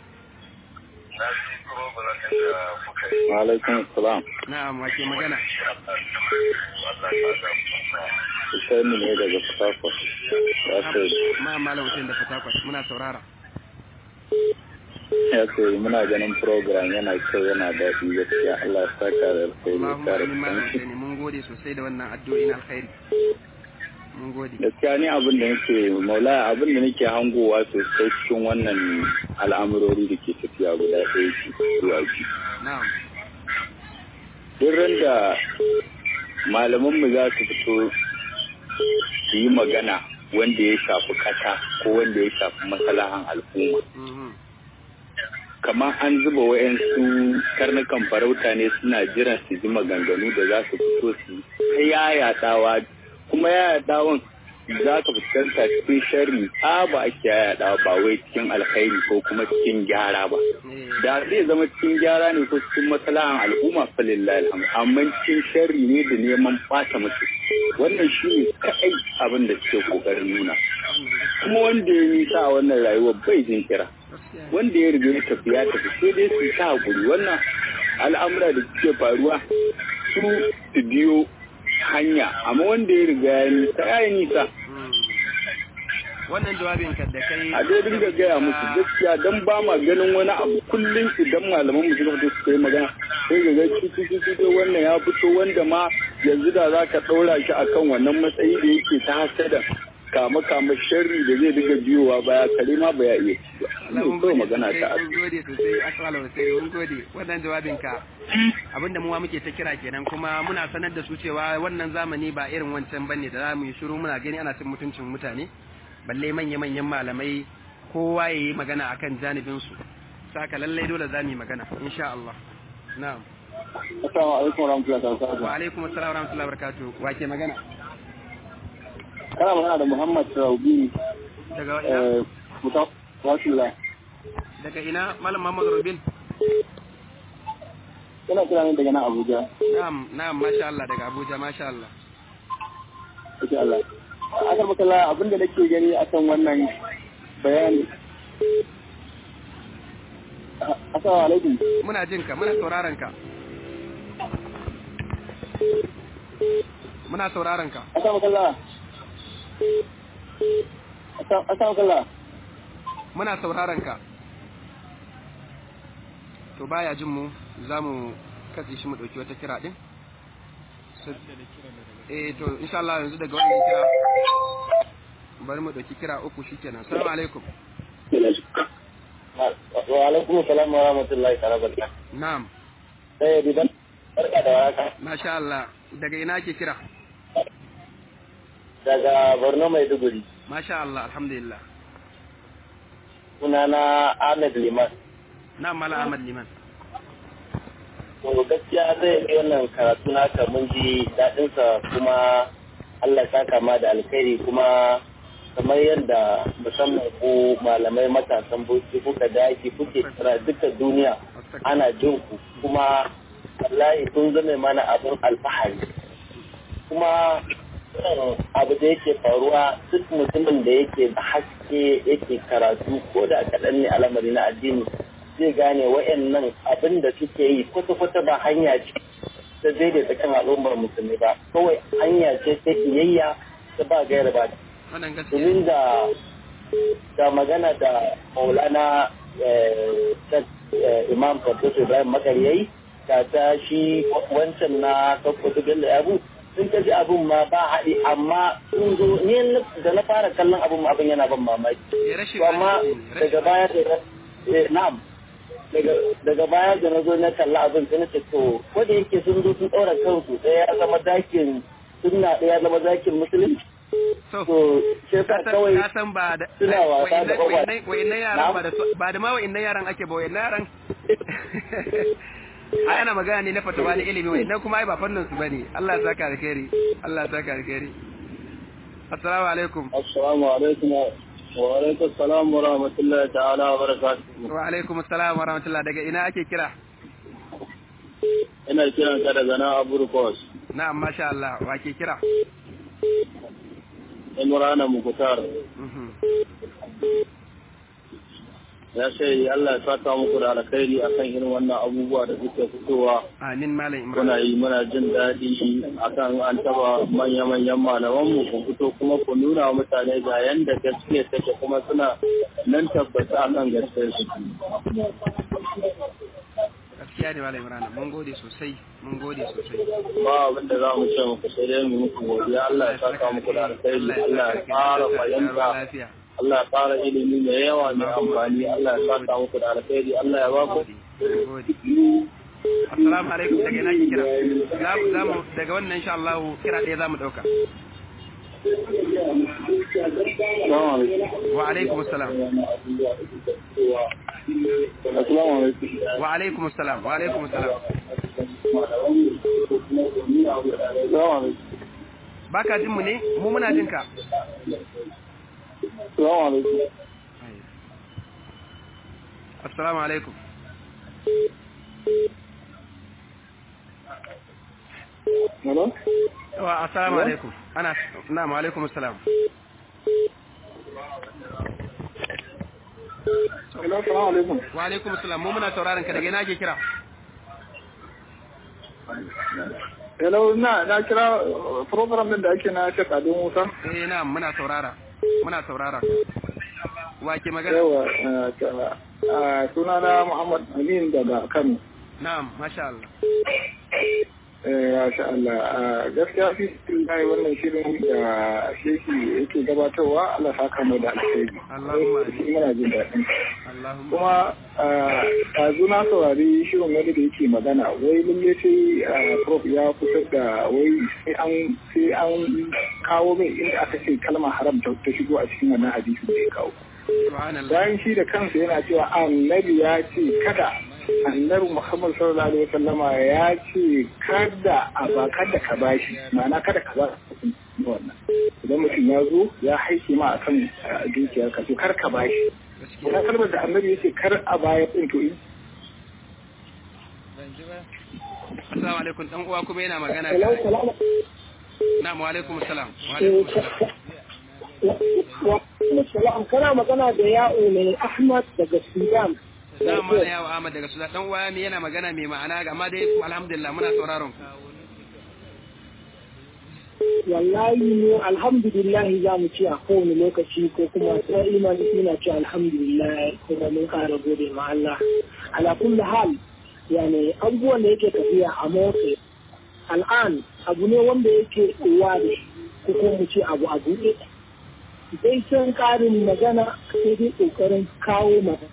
Alaikum salam. Na'am, wace magana? Hussein ne daga Fatakwal. Ya ce ma Malam Hussein da Fatakwal muna saurara. Ya ce muna ganin program yana kyau yana daɗi gaskiya Allah ya saka da alkhairi kare. Malam Hussein mun gode sosai da wannan addu'o'in alkhairi. Mun gode. Gaskiya ni abin da nake Maulana abin da nake hangowa sosai cikin wannan al'amurori da ke tafiya guda ɗaya ce zuwa biyu. Na'am. Duk da malamanmu za su fito su yi magana wanda ya shafi ƙasa ko wanda ya shafi maslahan al'umma. Kamar an zuba wa'yansu karnukan farauta ne suna jiran su ji maganganu da za su fito su ta yayatawa kuma yayatawan za ka fuskanta cikin sharri a ba ake yayaɗawa ba wai cikin alkhairi ko kuma cikin gyara ba. Da zai zama cikin gyara ne ko cikin maslahan al'umma fa lillahi alhamdu amma cikin sharri ne da neman fata mutum. Wannan shi ne kaɗai abin da suke kokarin nuna. Kuma wanda ya nisa a wannan rayuwar bai jin kira. Wanda ya riga ya tafi ya tafi sai dai su ta hakuri wannan al'amura da suke faruwa su su biyo hanya amma wanda ya riga ya nisa ya yi nisa. Wannan jawabin ka da kai a dai dinga gaya musu gaskiya don ba ma ganin wani abu kullum idan malaman mu suka fito su yi magana sai ga gaci cikin cikin wannan ya fito wanda ma yanzu da za ka ɗaura shi akan wannan matsayi da yake ta hasada kama kama sharri da zai dinga biyowa baya kare ma ba ya iya ci ba. Mun gode magana ta mun gode sosai asala sai mun gode wannan jawabin ka abinda mu muke ta kira kenan kuma muna sanar da su cewa wannan zamani ba irin wancan bane da zamu yi shiru muna gani ana cin mutuncin mutane balle manya-manyan malamai kowa ya yi magana akan janibinsu saka lallai dole za mu yi magana insha Allah. Na'am. Assalamu alaikum warahmatullahi wabarakatuh. Wa alaikum assalam warahmatullahi wabarakatuh. Wa ke magana? Kana magana da Muhammad Rabi daga ina? Eh, Mutawasila. Daga ina Malam Muhammad Rubin? Kana kira ne daga nan Abuja. Na'am, na'am masha Allah daga Abuja masha Allah. Insha Allah. Akar makalla abinda nake gani akan wannan bayani. Assalamu alaikum. Muna jin ka, muna sauraron ka. Muna sauraron ka. Assalamu makalla. Assalamu makalla. Muna sauraron ka. To baya jin mu zamu katse shi mu dauki wata kira din. Eh to insha Allah yanzu daga wannan kira bari mu dauki kira uku shikenan. Assalamu alaikum. Wa alaikum assalam wa rahmatullahi wa barakatuh. Na'am. Eh bidan barka da warhaka. Masha Allah. Daga ina ke kira? Daga Borno Maiduguri. Masha Allah alhamdulillah. Sunana Ahmed Liman. Na'am Mala Ahmed Liman. To gaskiya zai yi wannan karatu naka mun ji daɗinsa kuma Allah saka ma da alkhairi kuma kamar yadda musamman ko malamai matasan bauchi kuka daki kuke tsara duka duniya ana jin ku kuma wallahi kun zame mana abin alfahari kuma abu da yake faruwa duk mutumin da yake da haske yake karatu ko da kaɗan ne al'amari na addini zai gane wa'annan abin da suke yi kwata-kwata ba hanya ce ta daidaita kan al'ummar musulmi ba kawai hanya ce ta iyayya ta ba gaira ba domin da da magana da maulana imam farfesa ibrahim makar yayi ta ta shi wancan na kakwato bello abu sun kaji abin ma ba haɗi amma sun zo ni da na fara kallon abin abin yana ban mamaki amma daga baya da na'am daga baya da na zo na kalla abin sai na ce to ko da yake sun zo sun ɗaura kansu ɗaya ya zama dakin sunna ɗaya ya zama dakin musulunci to sai ka kawai suna wasa da kwakwai wa'innan yaran ba da ba da ma wa'innan yaran ake ba wa'innan yaran ai ana magana ne na fatawa na ilimi wa'innan kuma ai ba fannin su bane Allah ya saka alkhairi Allah ya saka alkhairi assalamu alaikum assalamu alaikum wa alaikum assalam wa rahmatullahi ta'ala wa barakatuh wa alaikum assalam wa rahmatullahi daga ina ake kira ina kiran ka daga nan Aburkos na'am masha Allah wa ke kira Imrana Mukhtar ya ce Allah ya saka muku da alkhairi akan irin wannan abubuwa da suke fitowa amin malam Imran muna yi muna jin daɗi akan an taba manya-manyan malaman mu ku fito kuma ku nuna wa mutane ga yanda gaskiya take kuma suna nan tabbata akan gaskiyar su gaskiya ne malam Imran mun gode sosai mun gode sosai ba abin da za mu ce muku sai dai mu muku godiya Allah ya saka muku da alkhairi Allah ya fara fahimta Allah ya fara ilimi mai yawa mai amfani Allah ya saka muku da alkhairi Allah ya ba ku assalamu alaikum daga ina ki kira za mu daga wannan insha Allah kira ɗaya za mu ɗauka wa alaikum assalam wa alaikum assalam wa alaikum assalam baka jin mu ne mu muna jin ka assalamu alaikum Hello? Wa assalamu alaikum. Ana na'am wa alaikum assalam. Hello, assalamu alaikum. Wa alaikum assalam. Mu muna sauraron ka daga ina ke kira? Hello, na na kira program din da ake na Sheikh Ado Musa. Eh na'am muna saurara. Muna saurara. Wa ke magana? Yawa, a sunana Muhammad Amin daga Kano. Na'am, masha Allah. Masha Allah, gaskiya fi kai wannan shirin da sheki yake gabatarwa Allah saka mu da alheri. Allahumma muna jin daɗin. Allahumma. Kuma a zuna saurari shirin wani da yake magana, wai lalle sai prof ya fitar da wai sai an sai an kawo mai inda aka ce kalmar haram ta shigo a cikin wannan hadisi da ya kawo. Bayan shi da kansa yana cewa annabi ya ce kada annabi Muhammad sallallahu alaihi wasallama ya ce kada a ba kada ka bashi ma'ana kada ka ba wannan idan mutum ya zo ya haike ma akan dukiyar ka to kar ka bashi wannan kalmar da annabi ya ce kar a bayar din to assalamu alaikum dan uwa kuma yana magana na'am wa alaikum assalam wa alaikum assalam kana magana da ya'u ne Ahmad daga Sudan na mana yawo Ahmad daga Sudan dan uwa ne yana magana mai ma'ana amma dai alhamdulillah muna sauraron wallahi mu alhamdulillah za mu ci a kowane lokaci ko kuma sai imani suna ci alhamdulillah kuma mun kara gode ma Allah ala kulli hal yani abubuwan da yake tafiya a motsi al'an abu ne wanda yake uwa da ko kuma mu ci abu a buɗe dai san karin magana sai dai kokarin kawo mata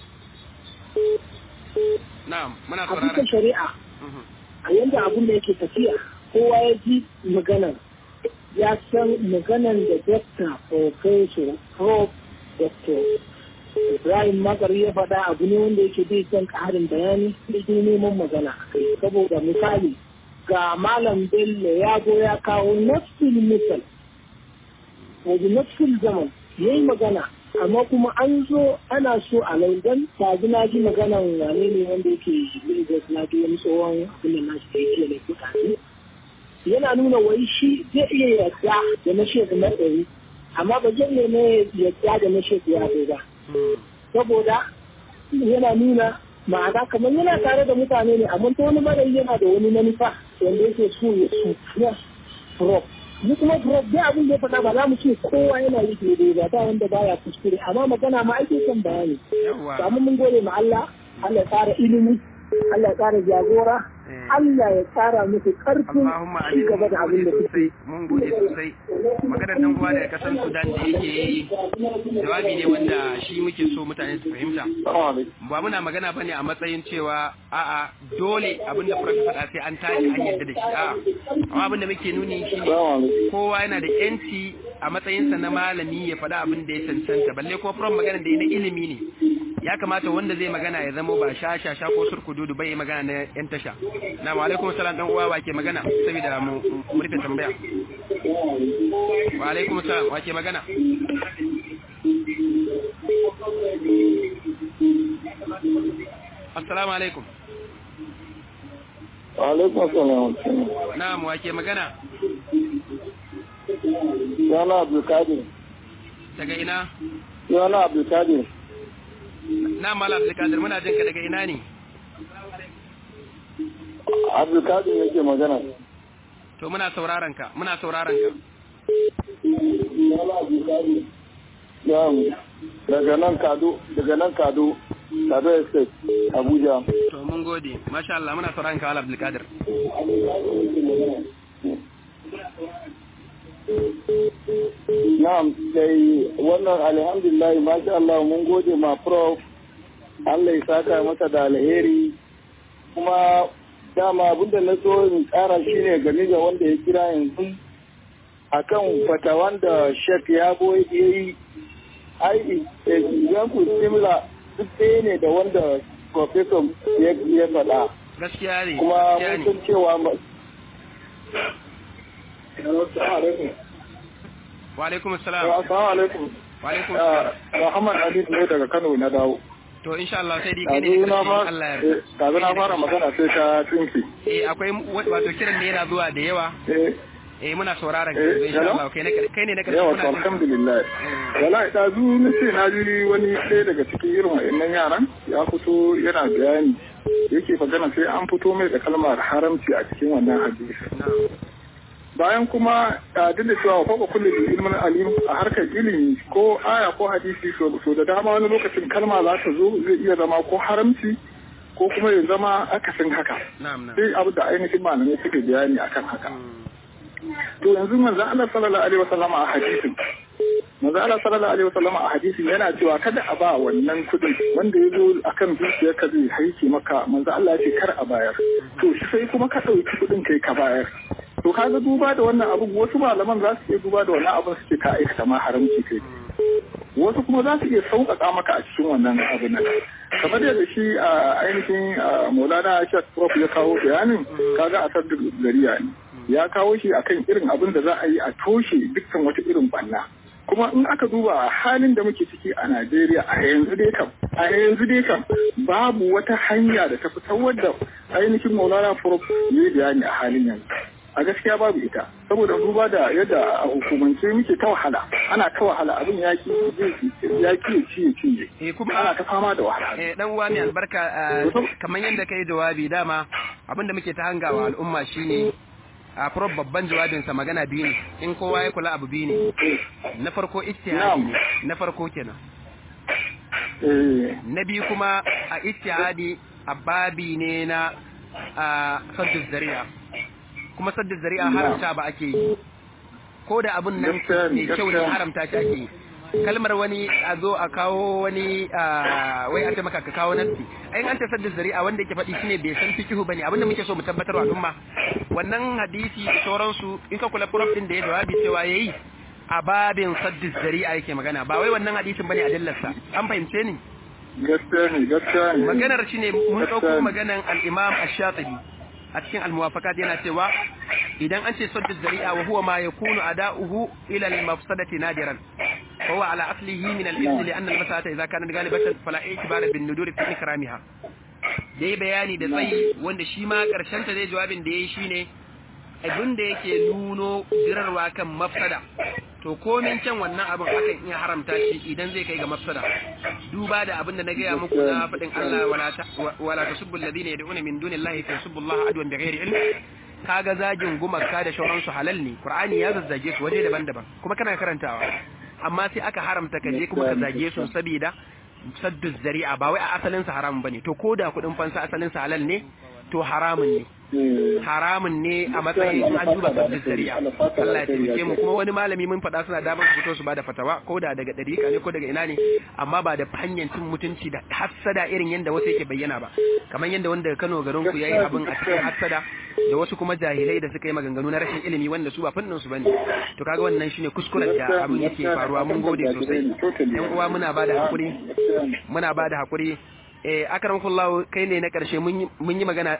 Na'am, muna sauraron. A cikin shari'a, a yanda abin da yake tafiya, kowa ya ji maganar, ya san maganar da Dokta Professor Prof. Dokta Ibrahim Makar ya faɗa abu ne wanda yake bai son ƙarin bayani da ke neman magana a kai. Saboda misali, ga malam bello ya go ya kawo nafsul misal wajen nafsul zaman ya yi magana amma kuma an zo ana so a laudan ta na ji maganan wane ne wanda yake lagos na ji wani tsohon abin da nasu da yake da mutane yana nuna wai shi zai iya yarda da na shekaru na ɗari amma ba zai iya ne yarda da na shekaru ya ba saboda yana nuna ma'ana kamar yana tare da mutane ne amma ta wani mara yana da wani manufa wanda yake so ya su ya prop mu kuma prop dai abin da ya faɗa ba za mu ce kowa yana yi daidai ba ba wanda baya kuskure amma magana ma ake son bayani amma mun gode ma Allah Allah ya tsara ilimi Allah ya tsara jagora Allah ya tsara musu karfin ci gaba da abin da suke mun gode sosai maganar dan uwa daga kasar Sudan da yake yi jawabi ne wanda shi muke so mutane su fahimta ba muna magana bane a matsayin cewa a'a dole abin da Prof faɗa sai an tashi an yadda da shi a'a amma abin da muke nuni shine kowa yana da yanci a matsayinsa na malami ya faɗa abin da ya cancanta balle ko Prof maganar da na ilimi ne ya kamata wanda zai magana ya zama ba sha sha sha ko surkududu bai magana na yan tasha na wa alaikum salam dan uwa wa ke magana saboda mu mu rufe tambaya wa alaikum salam wa ke magana assalamu alaikum wa alaikum assalam na'am wa ke magana yana Abdulkadir daga ina yana Abdulkadir na Malam Abdulkadir muna jinka daga ina ne Abdulkadir yake magana to muna sauraron ka muna sauraron ka daga nan Kado daga nan Kado Kado Estate Abuja to mun gode masha Allah muna sauraron ka Abdulkadir na'am sai wannan alhamdulillah masha Allah mun gode ma Prof Allah ya saka masa da alheri kuma dama abinda na so in tsara shi ne game da wanda ya kira yanzu akan fatawan da Sheikh Yabo ya yi ai idan ku simla duk ɗaya ne da wanda Professor ya faɗa gaskiya ne kuma mun san cewa wa alaikum assalam assalamu alaikum wa alaikum assalam Muhammad Ali ne daga Kano na dawo to insha Allah sai dai kai ne Allah ya kaza na fara magana sai ta tsinki eh akwai wato kiran ne yana zuwa da yawa eh eh muna sauraron ka insha Allah kai ne kai ne na karshe muna alhamdulillah wallahi da zu ne sai na ji wani sai daga cikin irin wayannan yaran ya fito yana bayani yake magana sai an fito mai da kalmar haramci a cikin wannan hadisi bayan kuma duk da cewa fa kullu ilmin alim a harkar ilimi ko aya ko hadisi so da dama wani lokacin kalma za ta zo zai iya zama ko haramci ko kuma ya zama akasin haka sai abu da ainihin malamai suke bayani akan haka to yanzu manzo Allah sallallahu alaihi wasallam a hadisin manzo Allah sallallahu alaihi wasallam a hadisin yana cewa kada a ba wannan kudin wanda ya zo akan dukiyarka zai haike maka manzo Allah ya ce kar a bayar to shi sai kuma ka dauki kudin kai ka bayar to kaga duba da wannan abu wasu malaman za su iya duba da wannan abin suke ka aikata ma haramci kai wasu kuma za su iya sauƙaƙa maka a cikin wannan abin nan kamar yadda shi a ainihin Maulana Sheikh Prof ya kawo bayanin kaga a sadda gariya ne ya kawo shi akan irin abin da za a yi a toshe dukkan wata irin banna kuma in aka duba halin da muke ciki a Najeriya a yanzu dai kam a yanzu dai kam babu wata hanya da ta fitar wadda ainihin Maulana Prof ya bayani a halin yanzu a gaskiya babu ita saboda duba da yadda a hukumance muke ta wahala ana ta wahala abin yaki yaki ya ci ya cinye eh kuma ana ta fama da wahala eh dan uwa mai albarka kamar yadda kai jawabi dama abinda muke ta hangawa al'umma shine a prof babban jawabin sa magana biyu ne in kowa ya kula abu biyu ne na farko ijtihadi na farko kenan na biyu kuma a ijtihadi a babi ne na saddu zari'a kuma sadda zari'a haramta ba ake yi ko da abun nan mai kyau ne haramta shi ake yi kalmar wani a zo a kawo wani wai a taimaka ka kawo nasi ai an ta sadda zari'a wanda yake faɗi shine bai san fikihu bane abinda muke so mu tabbatar wa al'umma wannan hadisi da sauransu in ka kula prof din da ya jawabi cewa yayi a babin sadda zari'a yake magana ba wai wannan hadisin bane a dillarsa an fahimce ni gaskiya ne gaskiya ne maganar shine mun dauko maganan al-Imam Ash-Shatibi a cikin al-muwafaqat yana cewa idan an ce saddu zari'a wa huwa ma yakunu ada'uhu ila al-mafsadati nadiran fa huwa ala aslihi min al-ibn li anna al-masalata idha kanat ghalibatan fala i'tibara bin nudur fi ikramiha dai bayani da tsayi wanda shi ma karshen ta dai jawabin da yayi shine abin da yake nuno jirarwa kan mafsada to komin can wannan abin akan iya haramta shi idan zai kai ga mafsada duba da abin da na gaya muku na faɗin Allah wala ta wala tasubbu alladhina yad'una min dunillahi fa yasubbu Allah adwan bighairi ilm kaga zagin gumaka da shauransu halal ne Qur'ani ya zazzage su waje daban-daban kuma kana karantawa amma sai aka haramta kaje kuma ka zage su saboda saddu zari'a ba wai a asalin sa haramun bane to koda kudin fansa asalin sa halal ne to haramun ne haramun ne a matsayin an duba saddu zari'a Allah ya taimake mu kuma wani malami mun faɗa suna damar su fito su bada fatawa ko da daga dariƙa ne ko daga ina ne amma ba da hanyar cin mutunci da hassada irin yanda wasu yake bayyana ba kamar yanda wanda Kano garin ku yayi abin a cikin hassada da wasu kuma jahilai da suka yi maganganu na rashin ilimi wanda su ba fannin su bane to kaga wannan shine kuskuren da abin yake faruwa mun gode sosai yan uwa muna bada hakuri muna bada hakuri eh akramakullahu kai ne na karshe mun mun yi magana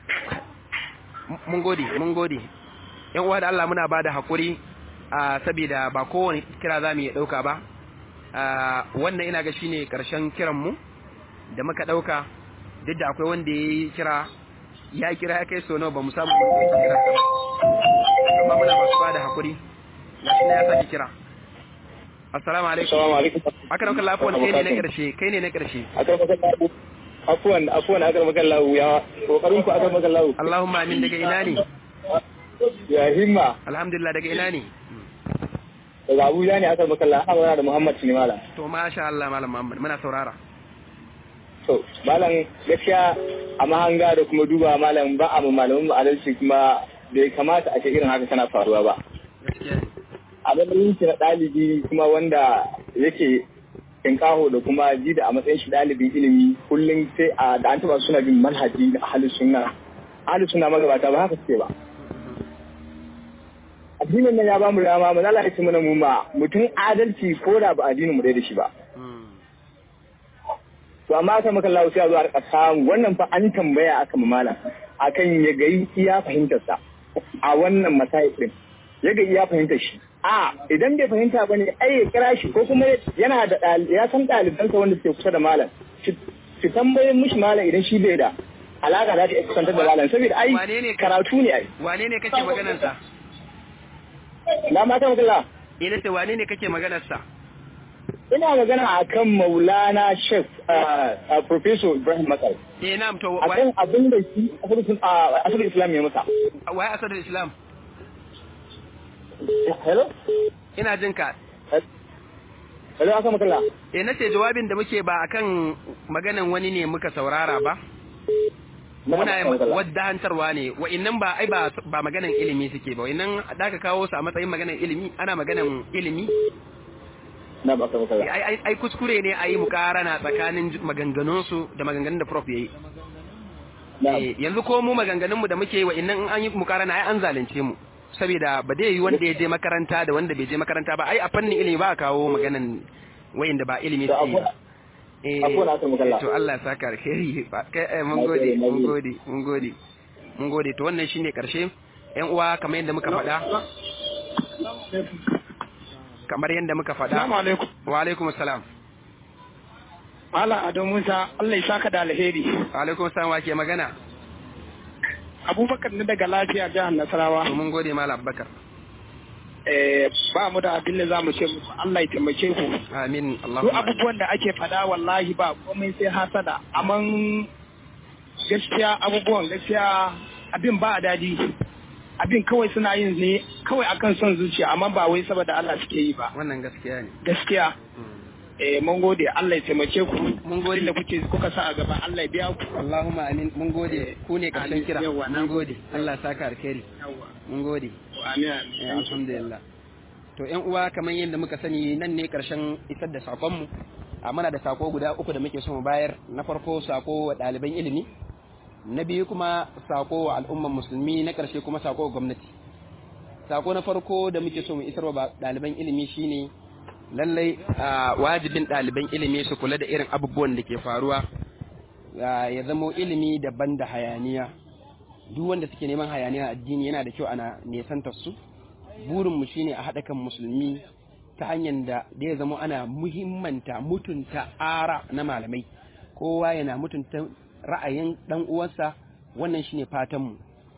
mun gode mun gode yan uwa da Allah muna bada hakuri a saboda ba kowane kira zamu iya dauka ba wannan ina ga shine karshen kiran mu da muka dauka duk da akwai wanda yayi kira ya kira ya kai so nawa ba mu samu kira amma muna ba su bada hakuri gashi ne ya saki kira assalamu alaikum assalamu alaikum akram kallahu afwan kai ne na karshe kai ne na karshe afwan afwan akram kallahu ya kokarin ku akram kallahu Allahumma amin daga ina ne ya himma alhamdulillah daga ina ne daga Abuja ne akram kallahu ana da Muhammad Sinimala to masha Allah malam Muhammad muna saurara to malam gaskiya a mahanga da kuma duba malam ba a malamin mu adalci kuma bai kamata a ce irin haka tana faruwa ba a matsayin shi na ɗalibi kuma wanda yake kinkaho da kuma ji da a matsayin shi ɗalibin ilimi kullum sai a da an taba suna bin manhaji da ahlus sunna ahlus sunna magabata ba haka suke ba addinin nan ya ba mu dama mu lalace mana mu ma mutum adalci ko da ba addinin mu dai da shi ba to amma aka maka Allah sai a zo a rika samu wannan fa an tambaya aka mamala akan ya ga iya fahimtar sa a wannan masail din ya ga iya fahimtar shi a idan bai fahimta bane ai ya kira shi ko kuma yana da ya san dalibansa wanda suke kusa da malam shi tambaye mishi malam idan shi bai da alaka da ta kusantar da malam saboda ai karatu ne ai wane ne kake maganar sa na mata mutala ina ce wane ne kake maganar sa ina magana akan Maulana Sheikh Professor Ibrahim Makari. Eh na'am to wai akan abin da shi asalin Islam ya masa. Wai asalin Islam? Hello? Ina jin ka. Hello aka makalla. Eh nace jawabin da muke ba akan maganan wani ne muka saurara ba. Muna wadda hantarwa ne wa'annan ba ai ba ba maganan ilimi suke ba wa'annan da ka kawo su a matsayin maganan ilimi ana maganan ilimi na ba ka ai ai kuskure ne ayi mukarana tsakanin maganganun su da maganganun da prof yayi eh yanzu ko mu maganganun mu da muke yi wa innan an yi mukarana ai an zalunce mu saboda ba dai yi wanda ya je makaranta da wanda bai je makaranta ba ai a fannin ilimi ba kawo maganan wayanda ba ilimi su yi eh to Allah ya saka alheri kai mun gode mun gode mun gode mun gode to wannan shine karshe ƴan uwa kamar yadda muka faɗa kamar yadda muka faɗa. Assalamu alaikum. Wa alaikum assalam. Malam Ado Musa, Allah ya saka da alheri. Wa alaikum assalam wa ke magana? Abubakar ne daga lafiya jihar Nasarawa. To mun gode Malam Abubakar. Eh ba mu da abin da zamu ce muku Allah ya taimake ku. Amin. Allahumma. Duk abubuwan da ake faɗa wallahi ba komai sai hasada. Amma gaskiya abubuwan gaskiya abin ba a dadi. Abin kawai suna yin ne kawai akan son zuciya amma ba wai saboda Allah suke yi ba. Wannan gaskiya ne. Gaskiya. Eh mun gode Allah ya taimake ku. Mun gode da kuke kuka sa a gaba Allah ya biya ku. Allahumma amin. Mun gode ku ne karshen kira. Mun gode. Allah ya saka alkhairi. Mun gode. Amin amin. Alhamdulillah. To ƴan uwa kamar yadda muka sani nan ne karshen isar da sakon mu. A muna da sako guda uku da muke so mu bayar. Na farko sako wa ɗaliban ilimi. Na biyu kuma sako wa al'umman musulmi, na ƙarshe kuma sako wa gwamnati. Sako na farko da muke so mu isarwa ba ɗaliban ilimi shine lallai wajibin ɗaliban ilimi su kula da irin abubuwan da ke faruwa, ya zamo ilimi daban da hayaniya. duk wanda suke neman hayaniya addini yana da kyau ana nesantar su. Burin mu shine a haɗa kan musulmi ta hanyar da da ya zama ana muhimmanta mutunta ara na malamai, kowa yana mutunta ra'ayin dan uwansa. Wannan shine fatan mu.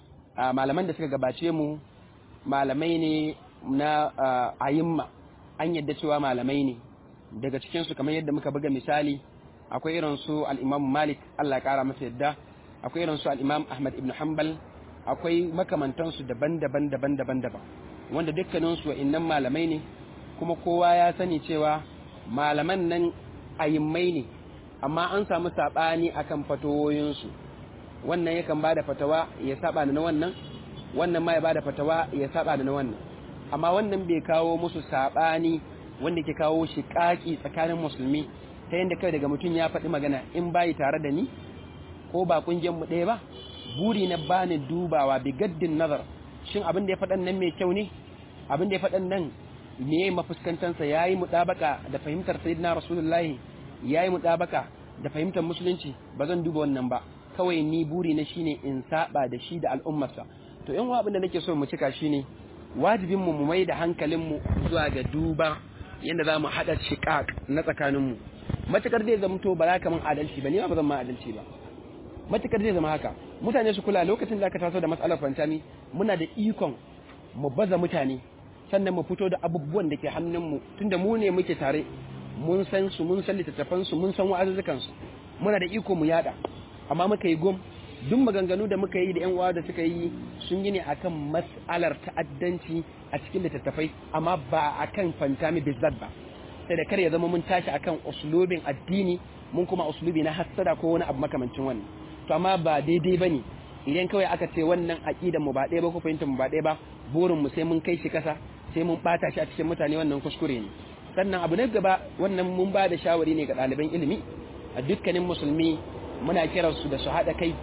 A malaman da suka gabace mu malamai ne na ayimma, an yadda cewa malamai ne. Daga cikin su kamar yadda muka buga misali akwai irin su al-Imam Malik, Allah ya kara masa yadda, akwai irin su al-Imam Ahmad ibn Hanbal, akwai makamantan su daban-daban daban-daban daban wanda dukkanin su wa'annan malamai ne, kuma kowa ya sani cewa malaman nan ayimmai ne, amma an samu sabani akan fatawoyin su. Wannan yakan bada fatawa ya saba da na wannan, wannan ma ya bada fatawa ya saba da na wannan, amma wannan bai kawo musu sabani wanda ke kawo shiƙaƙi tsakanin musulmi ta yadda kai daga mutum ya faɗi magana in bayi tare da ni ko ba kungiyar mu ɗaya ba, buri na bani dubawa bi gaddin nazar, shin abin da ya faɗan nan mai kyau ne, abin da ya faɗan nan me mafuskantansa yayi mutabaka da fahimtar sayyidina rasulullahi, yayi mutabaka da fahimtar musulunci, ba zan duba wannan ba. Kawai ni buri na shine in saba da shi da al'ummarsa. To yan abin da nake so mu cika shine wajibin mu mu mai da hankalin mu zuwa ga duba yanda zamu hada shiqaq na tsakanin mu. Matakar zai zama to ba za ka mun adalci ba, ni ba zan ma adalci ba. Matakar zai zama haka, mutane su kula lokacin da aka taso da matsalar fantami, muna da ikon mu baza mutane sannan mu fito da abubuwan da ke hannun mu, tunda mu ne muke tare, mun san su, mun san littattafan su, mun san wa'azuzzukan su, muna da iko mu yada. Amma muka yi gom, duk maganganu da muka yi da yan uwa da suka yi sun yi ne akan mas'alar ta'addanci a cikin littattafai, amma ba akan fantami bizzat ba. Sai da kar ya zama mun tashi akan uslubin addini, mun kuma uslubi na hassada ko wani abu makamancin wannan. To amma ba daidai bane idan kawai aka ce wannan aqidar mu ba ɗaya ba ko fahimtar mu ba ɗaya ba, burin mu sai mun kai shi kasa, sai mun bata shi a cikin mutane, wannan kuskure ne. Sannan abu na gaba, wannan mun ba da shawari ne ga ɗaliban ilimi a dukkanin musulmi, muna kiransu da su haɗa kai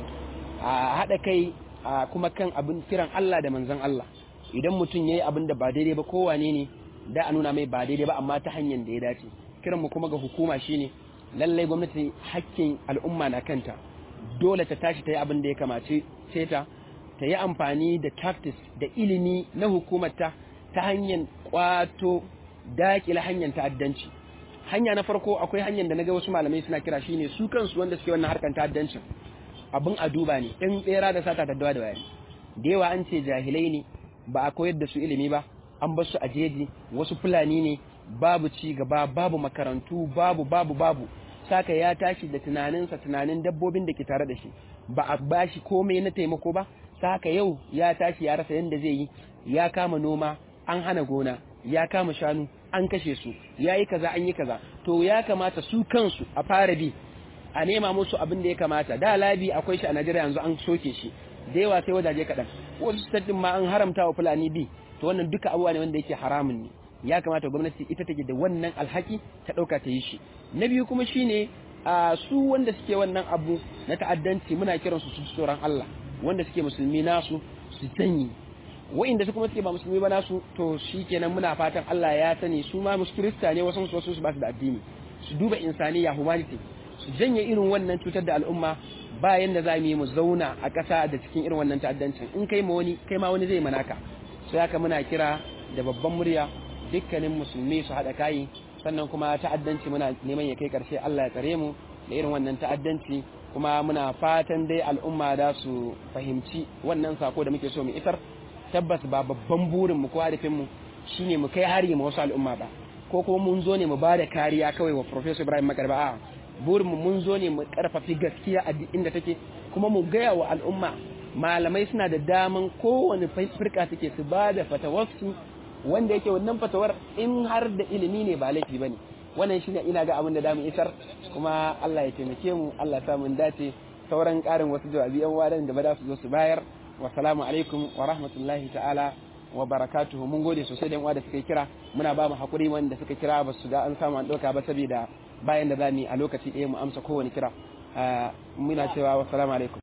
a haɗa kai a kuma kan abin kiran Allah da manzon Allah. Idan mutum yayi abin da ba daidai ba kowane ne da a nuna mai ba daidai ba, amma ta hanyar da ya dace. Kiran mu kuma ga hukuma shine lallai gwamnati hakkin al'umma na kanta, dole ta tashi ta yi abin da ya kamace ce ta ta yi amfani da tactics da ilimi na hukumarta ta hanyar kwato dakile hanyar ta'addanci. Hanya na farko akwai hanyar da naga wasu malamai suna kira shine su kansu wanda suke wannan harkan ta'addancin abin a duba ne, in tsera da sata ta dawa da wayani. Da yawa an ce jahilai ne, ba a koyar da su ilimi ba, an bar su a jeji, wasu fulani ne, babu ci gaba, babu makarantu, babu babu babu saka ya tashi da tunaninsa, tunanin dabbobin da ke tare da shi, ba a bashi komai na taimako ba. Saka yau ya tashi ya rasa yadda zai yi, ya kama noma, an hana gona, ya kama shanu, an kashe su, ya yi kaza an yi kaza. To ya kamata su kansu a fara bi, a nema musu abin da ya kamata. Da labi akwai shi a Najeriya, yanzu an soke shi da yawa sai wajaje kaɗan, wasu statin ma an haramta wa fulani bi. To wannan duka abubuwa ne wanda yake haramun ne, ya kamata gwamnati ita take da wannan alhaki ta ɗauka ta yi shi. Na biyu kuma shine a su wanda suke wannan abu na ta'addanci, muna kiransu su tsoron Allah, wanda suke musulmi nasu su sanyi, wa'inda su kuma suke ba musulmi ba nasu to shikenan muna fatan Allah ya sani su ma musu kirista ne, wasu wasu su ba su da addini, su duba insaniya, humanity, su janye irin wannan cutar da al'umma. Bayan da za mu yi mu zauna a ƙasa da cikin irin wannan ta'addancin, in kai ma wani kai ma wani zai manaka. Sai haka muna kira da babban murya dukkanin musulmi su haɗa kai, sannan kuma ta'addanci muna neman ya kai ƙarshe, Allah ya tsare mu da irin wannan ta'addanci. Kuma muna fatan dai al'umma da su fahimci wannan sako da muke so mu isar. Tabbas ba babban burin mu ko hadafin mu shine mu kai hari ma wasu al'umma ba, ko kuma mun zo ne mu bada kariya kawai wa Professor Ibrahim Makari ba. A'a, burin mu mun zo ne mu karfafi gaskiya a inda take, kuma mu gaya wa al'umma malamai suna da daman kowane firka take su bada fatawarsu, wanda yake wannan fatawar in har da ilimi ne ba laifi bane. Wannan shine ina ga abin da damu isar, kuma Allah ya taimake mu, Allah ya sa mun dace. Sauran karin wasu jawabi yan wadan da ba da su zo su bayar. Wassalamu alaikum wa rahmatullahi ta'ala wa barakatuhu. Mun gode sosai da yan uwa da suka kira, muna ba mu hakuri wanda suka kira ba su ga an samu an dauka ba, saboda bayan da zamu yi a lokaci ɗaya mu amsa kowane kira. Muna cewa wassalamu alaikum.